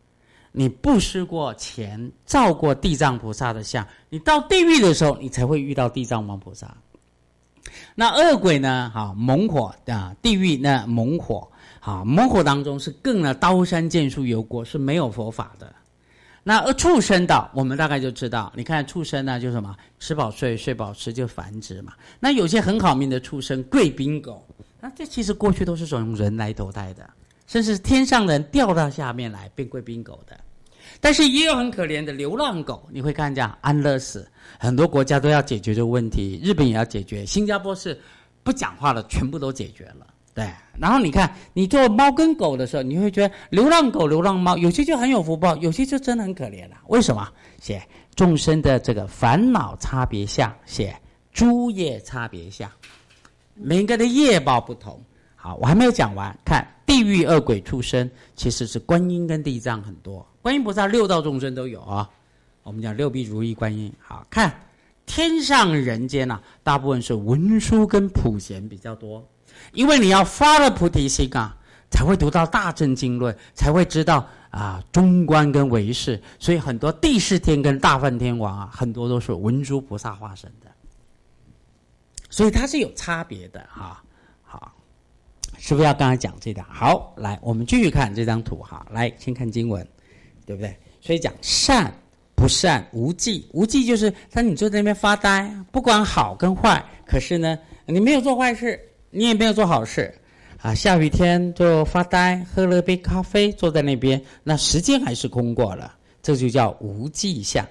你布施过钱，照过地藏菩萨的像，你到地狱的时候，你才会遇到地藏王菩萨。那恶鬼呢？猛火啊，地狱那猛火啊，猛火当中是更了刀山剑树油锅，是没有佛法的。那畜生道，我们大概就知道，你看畜生呢，就是什么，吃饱睡，睡饱吃就繁殖嘛。那有些很好命的畜生，贵宾狗，那这其实过去都是从人来投胎的，甚至天上人掉到下面来变贵宾狗的。但是也有很可怜的流浪狗，你会看这样安乐死，很多国家都要解决这个问题，日本也要解决，新加坡是不讲话了，全部都解决了。对，然后你看，你做猫跟狗的时候，你会觉得流浪狗、流浪猫，有些就很有福报，有些就真的很可怜了。为什么？写众生的这个烦恼差别相，写诸业差别相，每个的业报不同。好，我还没有讲完，看地狱恶鬼畜生，其实是观音跟地藏很多，观音菩萨六道众生都有啊。我们讲六臂如意观音。好看天上人间啊，大部分是文殊跟普贤比较多。因为你要发了菩提心啊，才会读到大乘经论，才会知道啊中观跟唯识，所以很多地释天跟大梵天王啊，很多都是文殊菩萨化身的，所以它是有差别的哈。好，是不是要刚才讲这张？好，来我们继续看这张图哈。来，先看经文，对不对？所以讲善不善无记，无记就是当你坐在那边发呆，不管好跟坏，可是呢，你没有做坏事。你也没有做好事啊！下雨天就发呆，喝了杯咖啡，坐在那边，那时间还是空过了，这就叫无记相。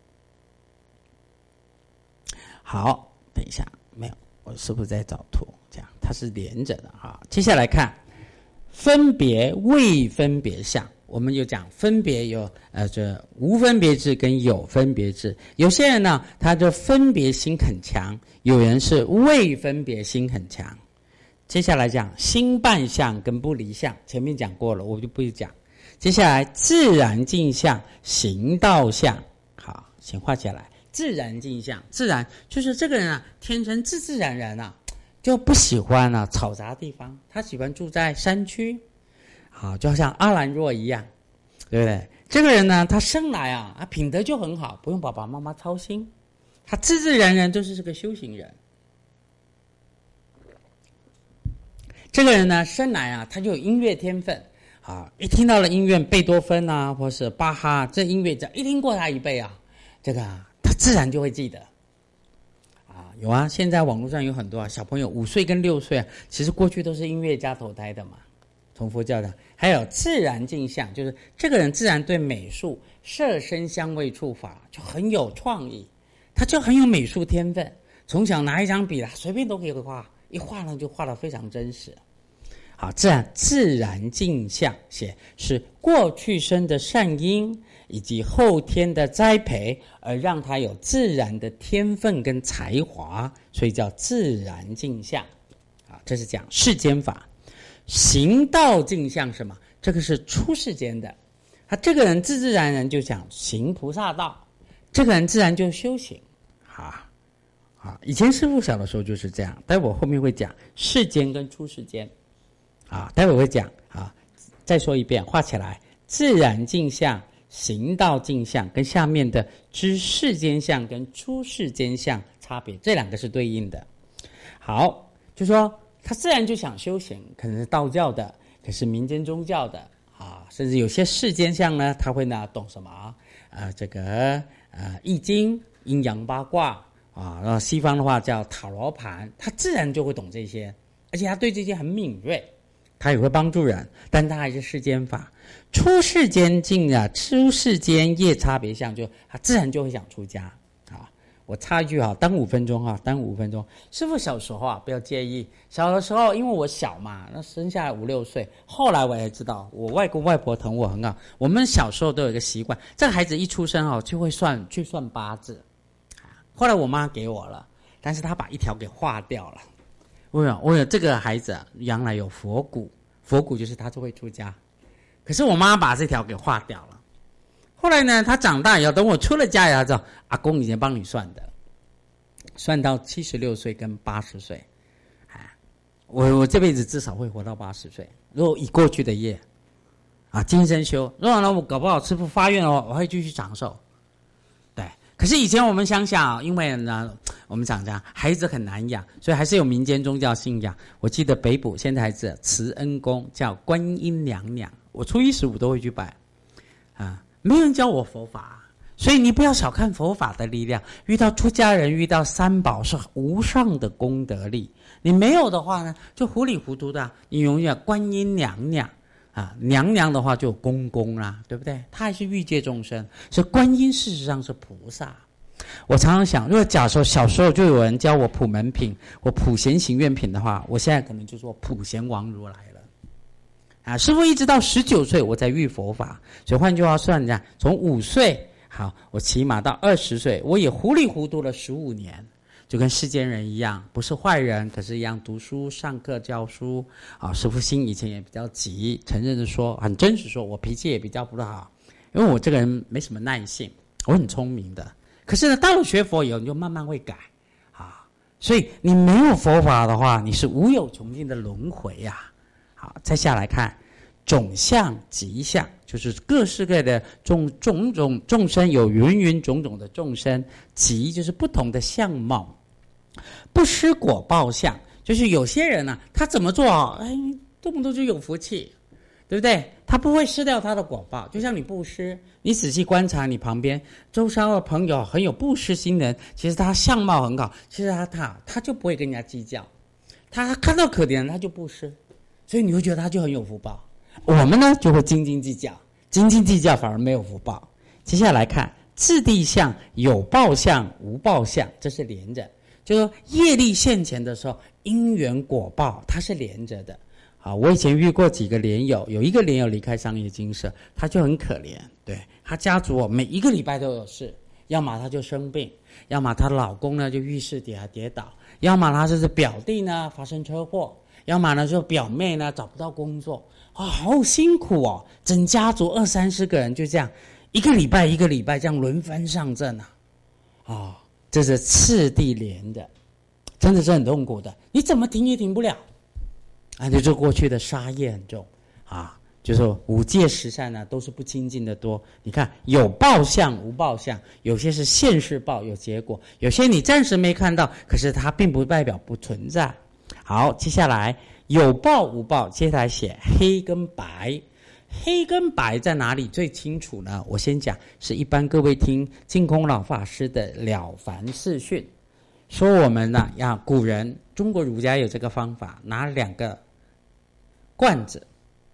好，等一下，没有，我是不是在找图？这样它是连着的哈。接下来看分别未分别相，我们就讲分别有这无分别智跟有分别智。有些人呢，他就分别心很强，有人是未分别心很强。接下来讲心伴相跟不离相，前面讲过了，我就不讲。接下来自然镜相、行道相，好，先画起来。自然镜相，自然就是这个人啊，天生自自然然啊，就不喜欢啊嘈杂地方，他喜欢住在山区，好，就好像阿兰若一样，对不对？这个人呢，他生来啊，品德就很好，不用爸爸妈妈操心，他自自然然就是个修行人。这个人呢，生来啊，他就有音乐天分啊！一听到了音乐，贝多芬啊，或是巴哈，这音乐只要一听过他一背啊，这个他自然就会记得啊。有啊，现在网络上有很多小朋友5岁跟6岁其实过去都是音乐家投胎的嘛，从佛教的。还有自然镜相，就是这个人自然对美术、色声香味触法就很有创意，他就很有美术天分，从小拿一张笔随便都可以画。一画呢，就画得非常真实。好，自然镜相写是过去生的善因以及后天的栽培，而让他有自然的天分跟才华，所以叫自然镜相。啊，这是讲世间法。行道镜相什么？这个是出世间的。他这个人自自然然就讲行菩萨道，这个人自然就修行。啊，以前师父小的时候就是这样，待会我后面会讲世间跟出世间，啊，待会我会讲啊，再说一遍，画起来，自然镜相、行道镜相跟下面的知世间相跟出世间相差别，这两个是对应的。好，就说他自然就想修行，可能是道教的，可是民间宗教的啊，甚至有些世间相呢，他会呢懂什么这个易经、阴阳八卦。啊，然后西方的话叫塔罗盘，他自然就会懂这些，而且他对这些很敏锐，他也会帮助人，但他还是世间法。出世间境啊，出世间业差别相，就他自然就会想出家啊。我插一句啊，耽误5分钟啊，耽误5分钟。师父小时候啊，不要介意，小的时候因为我小嘛，那生下来5、6岁，后来我也知道，我外公外婆疼我很好。我们小时候都有一个习惯，这个孩子一出生啊，就会去算八字。后来我妈给我了，但是她把一条给划掉了。我有这个孩子原来有佛骨，佛骨就是他就会出家，可是我妈把这条给划掉了。后来呢，他长大以后，等我出了家以后，知道阿公以前帮你算的，算到76岁跟80岁，我这辈子至少会活到80岁。如果以过去的业， 今生修。如果呢我搞不好师父发愿的话，我会继续长寿。对，可是以前我们想想，因为呢我们讲这样，孩子很难养，所以还是有民间宗教信仰。我记得北部现在还是慈恩宫叫观音娘娘，我初一十五都会去拜。没有人教我佛法，所以你不要小看佛法的力量。遇到出家人，遇到三宝是无上的功德力。你没有的话呢，就糊里糊涂的。你永远观音娘娘娘娘的话就公公啦，对不对？她还是欲界众生，所以观音事实上是菩萨。我常常想，如果假设小时候就有人教我普门品，我普贤行愿品的话，我现在可能就说普贤王如来了。师父一直到19岁我才遇佛法，所以换句话算一下，从5岁我起码到20岁，我也糊里糊涂了15年，就跟世间人一样，不是坏人，可是一样读书上课教书。师父心以前也比较急，承认的说，很真实说，我脾气也比较不好，因为我这个人没什么耐性，我很聪明的。可是呢，到了学佛以后，你就慢慢会改所以你没有佛法的话，你是无有穷尽的轮回好，再下来看种相吉相，就是各式各样的众生，有芸芸种种的众生。吉就是不同的相貌。不失果报相，就是有些人他怎么做动不动就有福气，对不对？他不会失掉他的果报。就像你布施，你仔细观察你旁边周遭的朋友很有布施心人，其实他相貌很好，其实他就不会跟人家计较，他看到可怜人他就布施，所以你会觉得他就很有福报。我们呢就会斤斤计较反而没有福报。接下来看次第相，有报相无报相，这是连着，就是说业力现前的时候，因缘果报它是连着的。我以前遇过几个莲友，有一个莲友离开商业精舍，他就很可怜，对，他家族每一个礼拜都有事，要么他就生病，要么她老公呢就遇事跌倒，要么他就是表弟呢发生车祸，要么呢就表妹呢找不到工作，好辛苦哦！整家族20-30个人就这样一个礼拜这样轮番上阵这是次第连的，真的是很痛苦的，你怎么停也停不了就是过去的杀业很重就是5戒10善呢都是不清净的多。你看有报相无报相，有些是现世报有结果，有些你暂时没看到，可是它并不代表不存在。好，接下来有报无报，接下来写黑跟白。黑跟白在哪里最清楚呢？我先讲，是一般各位听净空老法师的了凡四训，说我们古人中国儒家有这个方法，拿2个罐子，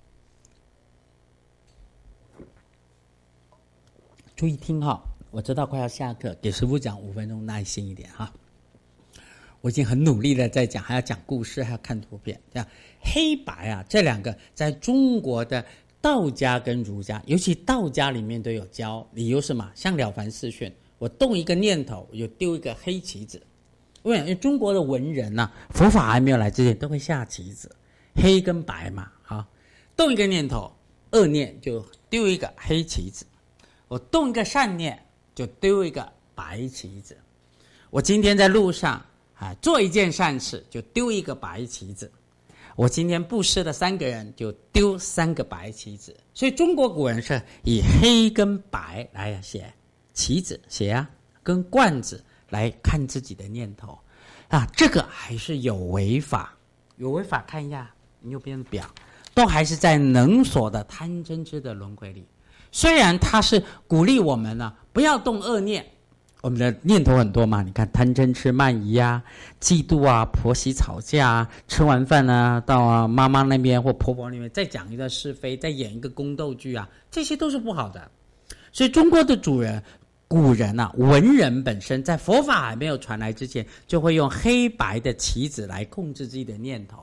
注意听我知道快要下课，给师父讲5分钟，耐心一点我已经很努力的在讲，还要讲故事，还要看图片。这样黑白这2个在中国的道家跟儒家，尤其道家里面都有教，理由是嘛？像了凡四训，我动一个念头，我就丢一个黑棋子。因为中国的文人佛法还没有来之前都会下棋子，黑跟白嘛动一个念头，恶念就丢一个黑棋子，我动一个善念就丢一个白棋子，我今天在路上做一件善事就丢一个白棋子，我今天布施了3个人就丢3个白棋子。所以中国古人是以黑跟白来写棋子，写跟罐子来看自己的念头这个还是有违法。有违法，看一下你右边的表，都还是在能所的贪嗔痴的轮回里。虽然它是鼓励我们不要动恶念，我们的念头很多嘛，你看贪嗔痴慢疑嫉妒婆媳吵架吃完饭到妈妈那边或婆婆那边再讲一段是非，再演一个宫斗剧这些都是不好的。所以中国的古人文人本身在佛法还没有传来之前，就会用黑白的棋子来控制自己的念头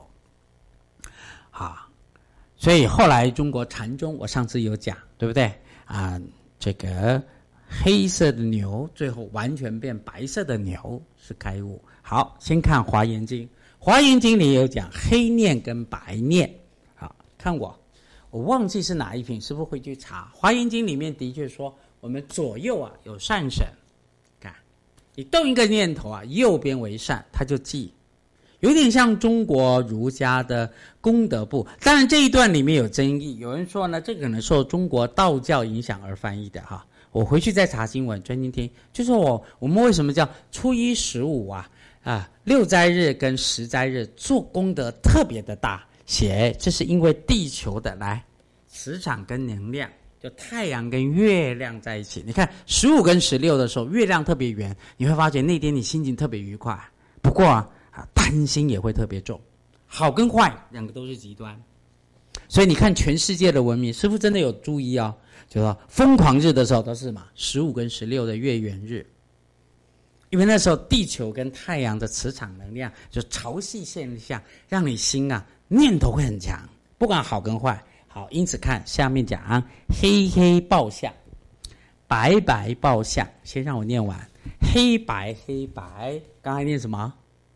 所以后来中国禅宗，我上次有讲，对不对这个黑色的牛最后完全变白色的牛是开悟。好，先看华严经。华严经里有讲黑念跟白念看我忘记是哪一品，师父会去查。华严经里面的确说我们左右有善神，看你动一个念头右边为善，它就记； 有点像中国儒家的功德簿。当然这一段里面有争议，有人说呢，这个可能受中国道教影响而翻译的哈。我回去再查经文，专心听。就说我们为什么叫初一十五6斋日跟10斋日做功德特别的大？写这是因为地球的磁场跟能量，就太阳跟月亮在一起。你看15跟16的时候，月亮特别圆，你会发觉那天你心情特别愉快。不过贪心也会特别重，好跟坏两个都是极端。所以你看全世界的文明，师父真的有注意哦，就说疯狂日的时候都是15跟16的月圆日，因为那时候地球跟太阳的磁场能量就潮汐现象，让你心念头会很强，不管好跟坏。好，因此看下面讲黑黑报相，白白报相。先让我念完，黑白黑白，刚才念什么？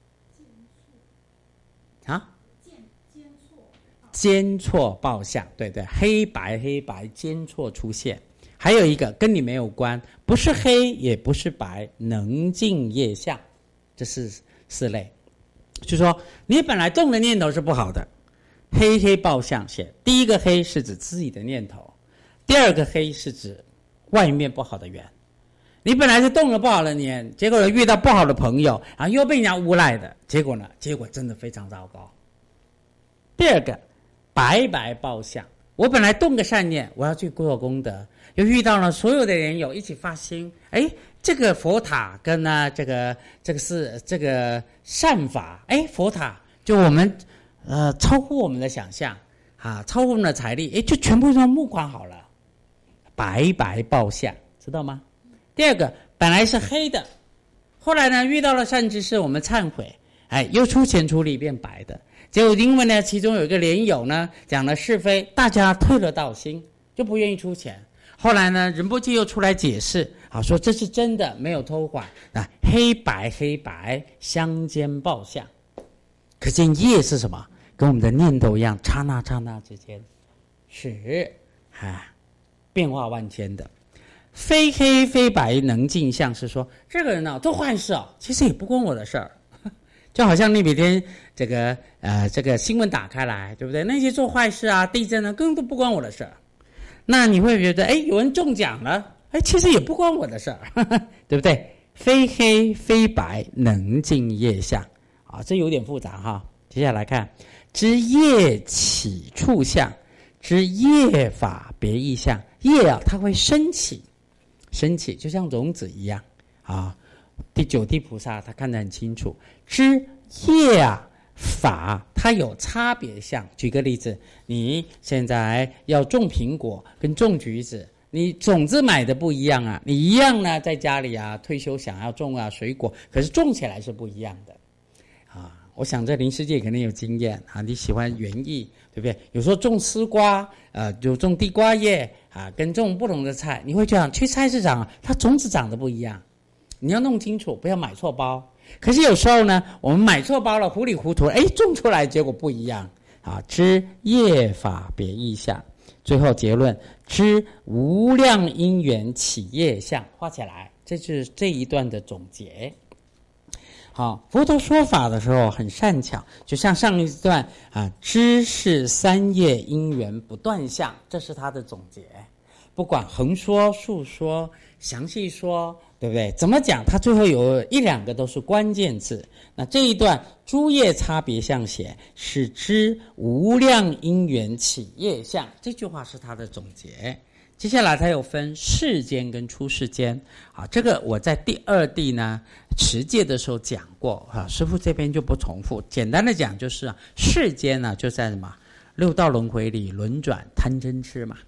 奸错报相，对对，黑白黑白奸错出现。还有一个跟你没有关，不是黑也不是白，能尽业相，这是4类。就说你本来动的念头是不好的，黑黑报相写。第一个黑是指自己的念头，第二个黑是指外面不好的缘。你本来是动了不好的念，结果遇到不好的朋友，然后又被人家诬赖的，结果真的非常糟糕。第二个白白报相，我本来动个善念，我要去做功德，又遇到了所有的人有一起发心，这个佛塔跟这个善法，佛塔就我们超乎我们的想象超乎我们的财力，就全部都募款好了，白白报相，知道吗？第二个本来是黑的，后来呢遇到了善知识，我们忏悔，又出钱出力变白的。结果因为呢其中有一个莲友呢讲了是非，大家退了道心，就不愿意出钱。后来呢仁波切又出来解释说这是真的，没有偷换，黑白黑白相间报相。可见业是什么？跟我们的念头一样，刹那刹那之间是变化万千的。非黑非白能尽相，是说这个人做坏事其实也不关我的事儿。就好像你每天这个新闻打开来，对不对？那些做坏事地震根本都不关我的事儿。那你会觉得有人中奖了，其实也不关我的事儿，对不对？非黑非白能尽业相这有点复杂接下来看知业起处相，知业法别异相。业它会升起就像种子一样第9地菩萨他看得很清楚，知业法它有差别相。举个例子，你现在要种苹果跟种橘子，你种子买的不一样你一样呢在家里退休想要种水果，可是种起来是不一样的我想这林师姐肯定有经验你喜欢园艺，对不对？有时候种丝瓜就种地瓜叶跟种不同的菜，你会这样去菜市场它种子长得不一样，你要弄清楚，不要买错包。可是有时候呢我们买错包了，糊里糊涂种出来结果不一样知业法别异相。最后结论，知无量因缘起业相。画起来，这是这一段的总结。好，佛陀说法的时候很善巧，就像上一段知是三业因缘不断相，这是他的总结。不管横说竖说详细说，对不对？怎么讲，他最后有1、2个都是关键字。那这一段诸业差别相写，是知无量因缘起业相，这句话是他的总结。接下来他又分世间跟出世间这个我在第2地呢持戒的时候讲过师父这边就不重复。简单的讲就是世间呢就在什么6道轮回里轮转贪嗔痴嘛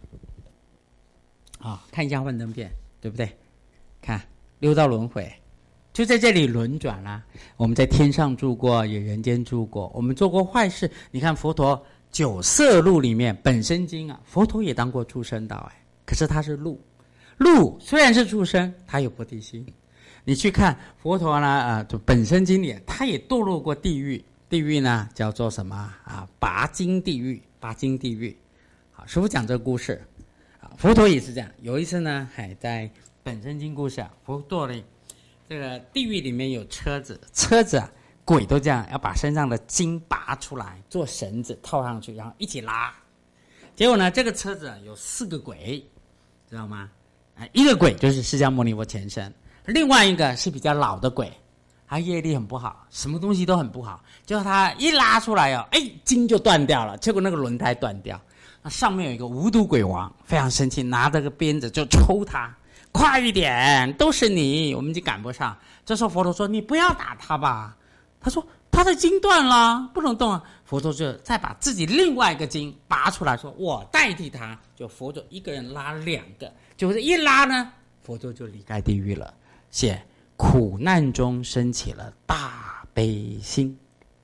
看一下幻灯片，对不对？看6道轮回就在这里轮转我们在天上住过，也人间住过，我们做过坏事。你看佛陀9色路里面本生经佛陀也当过畜生道可是他是鹿虽然是畜生，他有菩提心。你去看佛陀呢本生经里他也堕落过地狱，地狱呢叫做什么拔精地狱。师父讲这个故事佛陀也是这样。有一次呢在本生经故事佛陀的这个地狱里面有车子鬼都这样，要把身上的筋拔出来，做绳子套上去，然后一起拉。结果呢，这个车子有4个鬼，知道吗？一个鬼就是释迦牟尼佛前身，另外一个是比较老的鬼，他业力很不好，什么东西都很不好，结果他一拉出来哦，筋就断掉了，结果那个轮胎断掉。那上面有一个无毒鬼王，非常生气，拿着个鞭子就抽他，快一点，都是你，我们已经赶不上。这时候佛陀说：“你不要打他吧。”他说：“他的筋断了，不能动啊。”佛陀就再把自己另外一个筋拔出来，说：“我代替他。”就佛陀一个人拉2个，就是一拉呢，佛陀就离开地狱了。写苦难中升起了大悲心。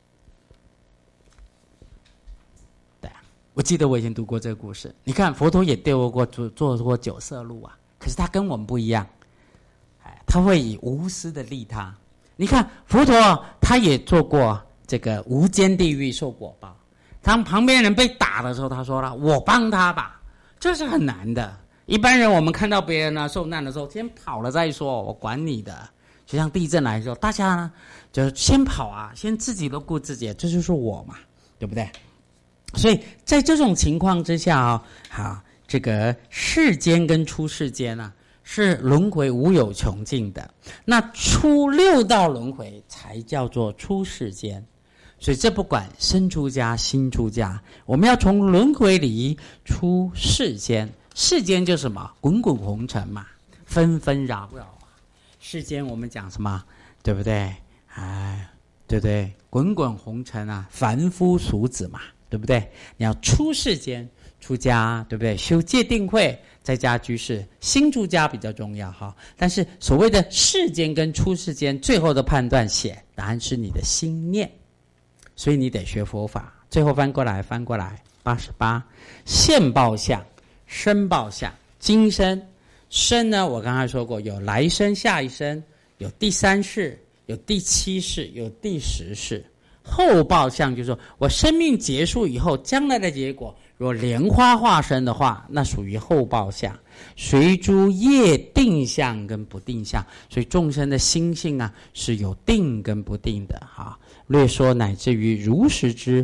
我记得我以前读过这个故事。你看，佛陀也做过9色鹿啊，可是他跟我们不一样，他会以无私的利他。你看，佛陀他也做过这个无间地狱受果报。当旁边人被打的时候，他说了：“我帮他吧。”这是很难的。一般人我们看到别人呢受难的时候，先跑了再说，我管你的。就像地震来的时候，大家呢就先跑啊，先自己都顾自己，这就是我嘛，对不对？所以在这种情况之下这个世间跟出世间啊，是轮回无有穷尽的。那出6道轮回才叫做出世间。所以这不管生出家新出家，我们要从轮回里出世间。世间就是什么？滚滚红尘嘛，纷纷扰扰啊。世间我们讲什么？对不对？对不对？滚滚红尘啊，凡夫俗子嘛，对不对？你要出世间，出家，对不对？修戒定慧，在家居士，新出家比较重要哈。但是所谓的世间跟出世间，最后的判断答案是你的心念，所以你得学佛法。最后翻过来88，现报相、身报相、今生。生呢，我刚才说过，有来生、下一生，有第3世，有第7世，有第10世。后报相就是说我生命结束以后，将来的结果，若莲花化身的话，那属于后报相。随诸业定相跟不定相，所以众生的心性啊，是有定跟不定的哈。略说乃至于如实之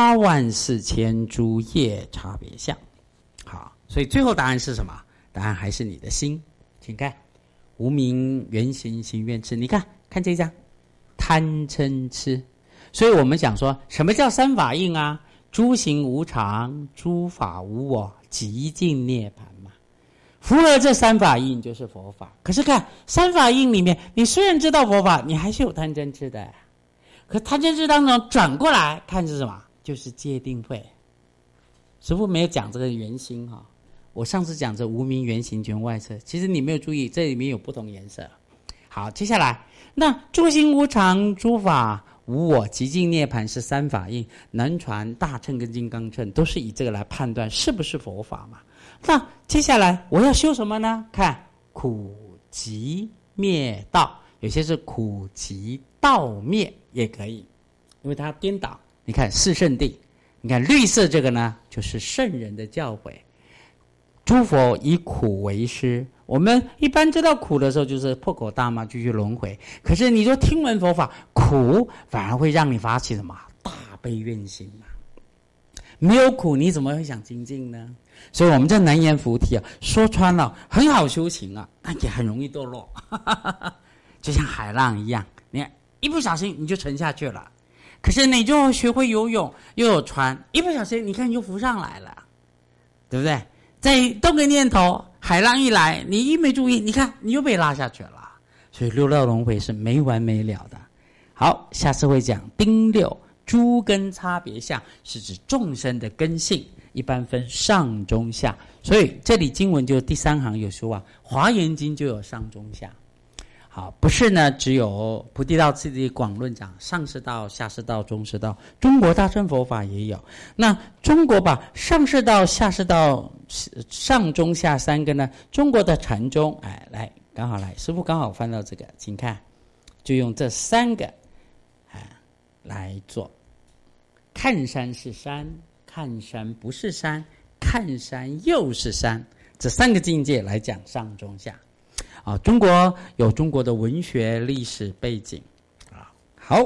84000诸业差别相。好，所以最后答案是什么？答案还是你的心。请看无明缘行行愿痴，你看这一张贪嗔痴。所以我们讲说什么叫三法印啊？诸行无常，诸法无我，极尽涅槃嘛。符合这3法印就是佛法。可是看3法印里面，你虽然知道佛法，你还是有贪嗔痴的。可贪嗔痴当中转过来看是什么？就是戒定慧。师父没有讲这个原型哈。我上次讲这无明缘行全外色，其实你没有注意，这里面有不同颜色。好，接下来那诸行无常，诸法无我，极尽涅槃是3法印。南传大乘跟金刚乘都是以这个来判断是不是佛法嘛。那接下来我要修什么呢？看苦集灭道，有些是苦集道灭也可以，因为它颠倒。你看四圣谛，你看绿色这个呢，就是圣人的教诲。诸佛以苦为师，我们一般知道苦的时候就是破口大骂，继续轮回。可是你说听闻佛法，苦反而会让你发起什么大悲愿心嘛？没有苦你怎么会想精进呢？所以我们这南阎浮提啊，说穿了很好修行啊，但也很容易堕落，就像海浪一样，你看一不小心你就沉下去了。可是你就学会游泳，又有船，一不小心你看你就浮上来了，对不对？再动个念头，海浪一来，你一没注意，你看你又被拉下去了。所以6道轮回是没完没了的。好，下次会讲丁6诸根差别相，是指众生的根性，一般分上中下。所以这里经文就第3行有说啊，华严经就有上中下。好，不是呢，只有菩提道次第广论讲上士道、下士道、中士道，中国大乘佛法也有。那中国把上士道、下士道、上中下3个呢，中国的禅宗，来，刚好来，师父刚好翻到这个，请看，就用这3个，来做。看山是山，看山不是山，看山又是山，这3个境界来讲上中下。中国有中国的文学历史背景啊。好，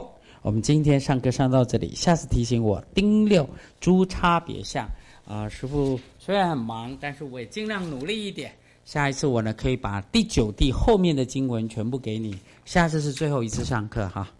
我们今天上课上到这里，下次提醒我丁六诸差别相师父虽然很忙，但是我也尽量努力一点。下一次我呢可以把第9地后面的经文全部给你。下次是最后一次上课哈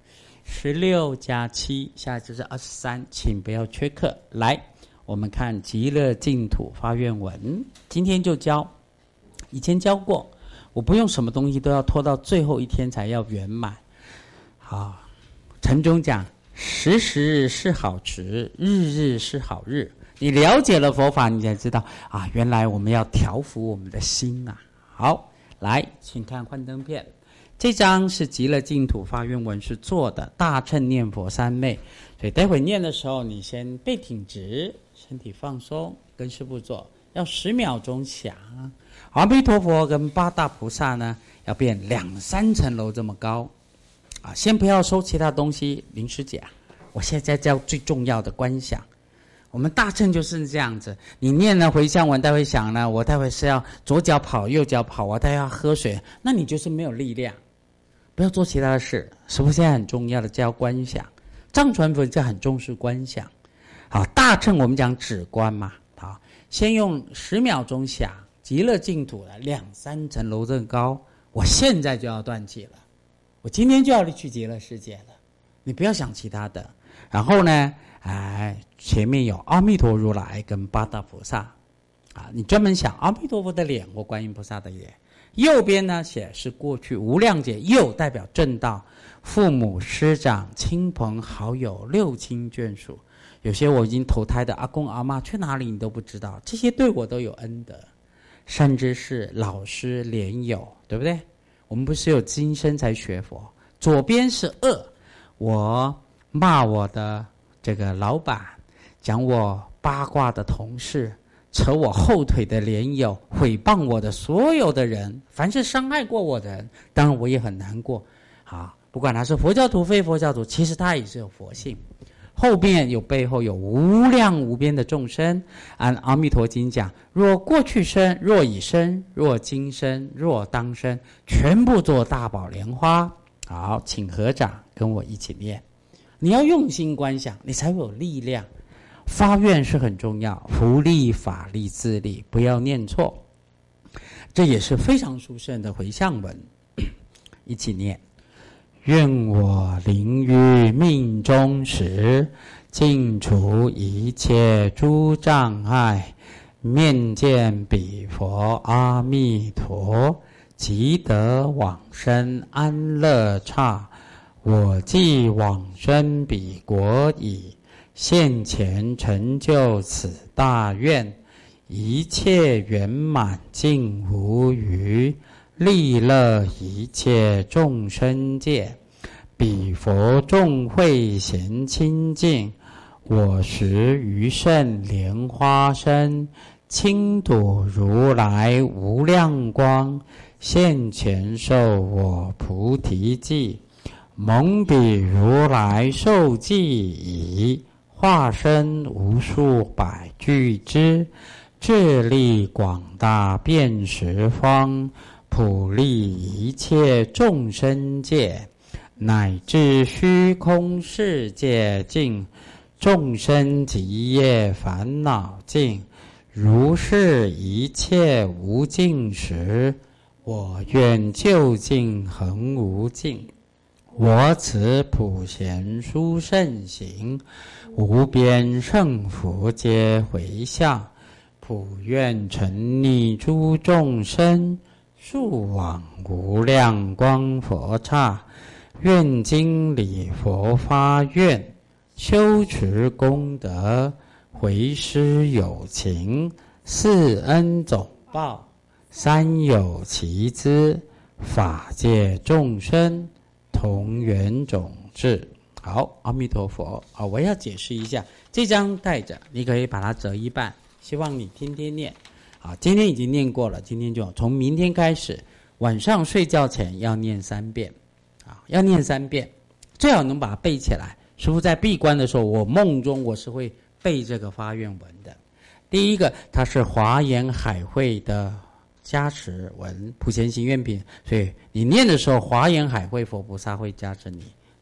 ，16加7，下一次是23，请不要缺课。来，我们看极乐净土发愿文，今天就教，以前教过，我不用什么东西都要拖到最后一天才要圆满。好，禅宗讲时时是好时，日日是好日。你了解了佛法，你才知道啊，原来我们要调伏我们的心啊。好，来，请看幻灯片。这张是极乐净土发愿文是做的，大乘念佛三昧。所以待会念的时候，你先背挺直，身体放松，跟师父做，要10秒钟想。阿弥陀佛跟八大菩萨呢，要变2、3层楼这么高。啊，先不要收其他东西，临时讲。我现在教最重要的观想。我们大乘就是这样子，你念了回向文，待会想呢，我待会是要左脚跑右脚跑，我待会要喝水，那你就是没有力量。不要做其他的事，师父现在很重要的教观想，藏传佛教很重视观想。好，大乘我们讲止观嘛，好，先用10秒钟想极乐净土的2、3层楼这么高，我现在就要断气了，我今天就要去极乐世界了，你不要想其他的。然后呢，前面有阿弥陀如来跟八大菩萨，啊，你专门想阿弥陀佛的脸或观音菩萨的脸。右边呢写是过去无量劫，右代表正道，父母师长亲朋好友六亲眷属，有些我已经投胎的阿公阿嬷去哪里你都不知道，这些对我都有恩德，甚至是老师莲友，对不对？我们不是有今生才学佛。左边是恶，我骂我的这个老板，讲我八卦的同事，扯我后腿的莲友，毁谤我的所有的人，凡是伤害过我的人，当然我也很难过。好，不管他是佛教徒非佛教徒，其实他也是有佛性。后面有背后有无量无边的众生，按阿弥陀经讲，若过去生，若已生，若今生，若当生，全部做大宝莲花。好，请合掌跟我一起念。你要用心观想，你才会有力量。发愿是很重要，福力、法力、自力，不要念错。这也是非常殊胜的回向文，一起念。愿我临于命终时，尽除一切诸障碍，面见彼佛阿弥陀，即得往生安乐刹。我既往生彼国矣，现前成就此大愿，一切圆满尽无余，利乐一切众生界。彼佛众会咸清净，我时余胜莲花身，倾睹如来无量光，现前受我菩提记。蒙彼如来受记已，化身无数百俱胝，智力广大遍十方，普利一切众生界，乃至虚空世界尽，众生极业烦恼尽。如是一切无尽时，我愿究竟恒无尽。我此普贤殊胜行，无边胜福皆回向，普愿沉溺诸众生，速往无量光佛刹。愿今礼佛发愿，修持功德，回施有情，四恩总报，三有其资，法界众生同源种智。好，阿弥陀佛。好，我要解释一下，这张带着，你可以把它折一半，希望你天天念。好，今天已经念过了，今天就从明天开始，晚上睡觉前要念3遍。啊，要念3遍，最好能把它背起来。师父在闭关的时候，我梦中我是会背这个发愿文的。第一个，它是华严海会的加持文，普贤行愿品，所以你念的时候，华严海会佛菩萨会加持你。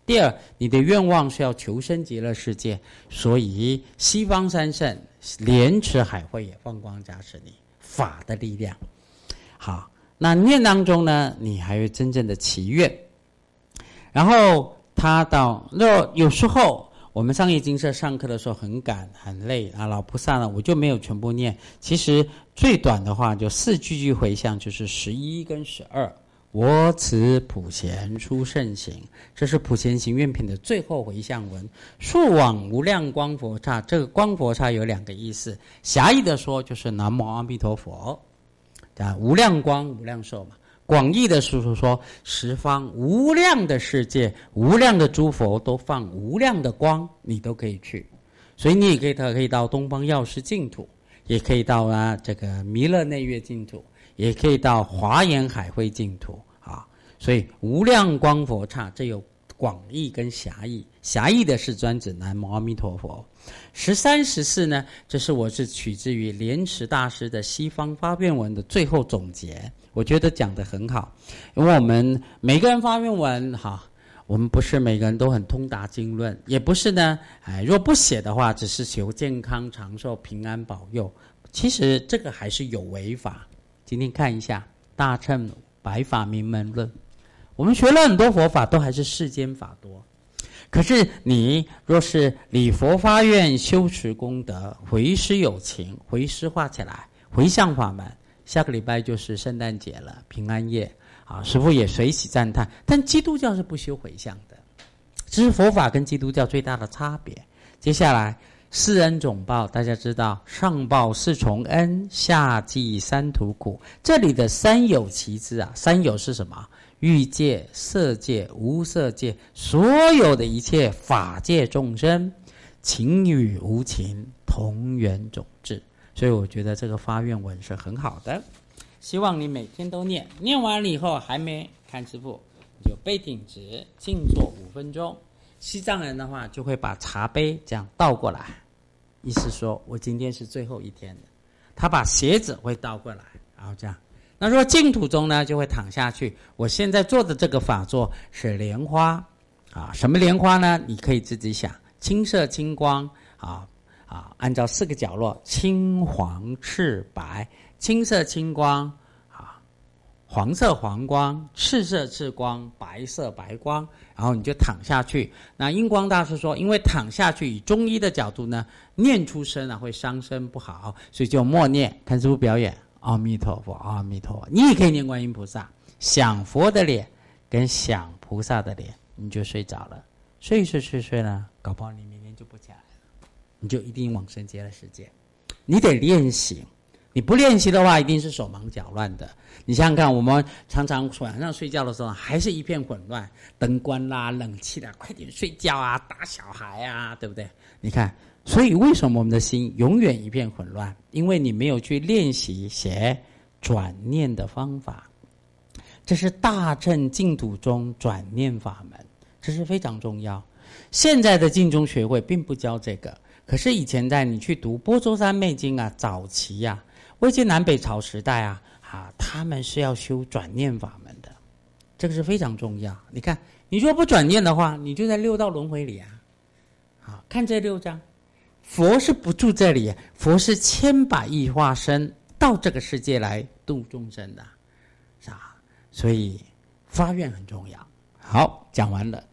第二，你的愿望是要求生极乐世界，所以西方三圣莲池海会也放光加持你法的力量。好，那念当中呢，你还有真正的祈愿。然后他到有时候我们上业精舍上课的时候很赶很累啊，老菩萨呢我就没有全部念。其实最短的话就4句回向，就是11跟12。我此普贤殊胜行，这是普贤行愿品的最后回向文。速往无量光佛刹，这个光佛刹有2个意思，狭义的说就是南无阿弥陀佛，无量光无量寿嘛。广义的是说十方无量的世界，无量的诸佛都放无量的光，你都可以去。所以你也可以到东方药师净土，也可以到这个弥勒内月净土，也可以到华严海会净土啊。所以无量光佛刹这有广义跟狭义，狭义的是专指南无阿弥陀佛。13、14呢，这是我是取自于莲池大师的西方发愿文的最后总结，我觉得讲得很好。因为我们每个人发愿文我们不是每个人都很通达经论，也不是呢若不写的话只是求健康长寿平安保佑，其实这个还是有违法。今天看一下大乘白法明门论，我们学了很多佛法都还是世间法多，可是你若是礼佛发愿修持功德，回师有情，回师画起来回向法门，下个礼拜就是圣诞节了，平安夜师父也随喜赞叹。但基督教是不修回向的，这是佛法跟基督教最大的差别。接下来4恩总报，大家知道上报4重恩，下济3途苦。这里的三有其之三有是什么？欲界、色界、无色界，所有的一切法界众生，情与无情同源种智。所以我觉得这个发愿文是很好的，希望你每天都念。念完了以后还没看师父，你就背挺直，静坐5分钟。西藏人的话就会把茶杯这样倒过来，意思说我今天是最后一天的。他把鞋子会倒过来，然后这样。那如果净土中呢，就会躺下去。我现在做的这个法座是莲花什么莲花呢？你可以自己想，青色青光按照4个角落，青黄赤白，青色青光黄色黄光，赤色赤光，白色白光，然后你就躺下去。那印光大师说，因为躺下去以中医的角度呢，念出声会伤身不好，所以就默念。看师父表演，阿弥陀佛，阿弥陀佛。你也可以念观音菩萨，想佛的脸跟想菩萨的脸，你就睡着了。睡了，搞不好你明天就不起来了，你就一定往生极乐世界。你得练习，你不练习的话，一定是手忙脚乱的。你想想看，我们常常晚上睡觉的时候，还是一片混乱，灯关啦，冷气啦，快点睡觉打小孩对不对？你看，所以为什么我们的心永远一片混乱？因为你没有去练习写转念的方法。这是大乘净土中转念法门，这是非常重要。现在的净宗学会并不教这个，可是以前在你去读《般舟三昧经》早期魏晋南北朝时代他们是要修转念法门的，这个是非常重要。你看，你若不转念的话，你就在六道轮回里看这6章，佛是不住这里，佛是千百亿化身到这个世界来度众生的，所以发愿很重要。好，讲完了。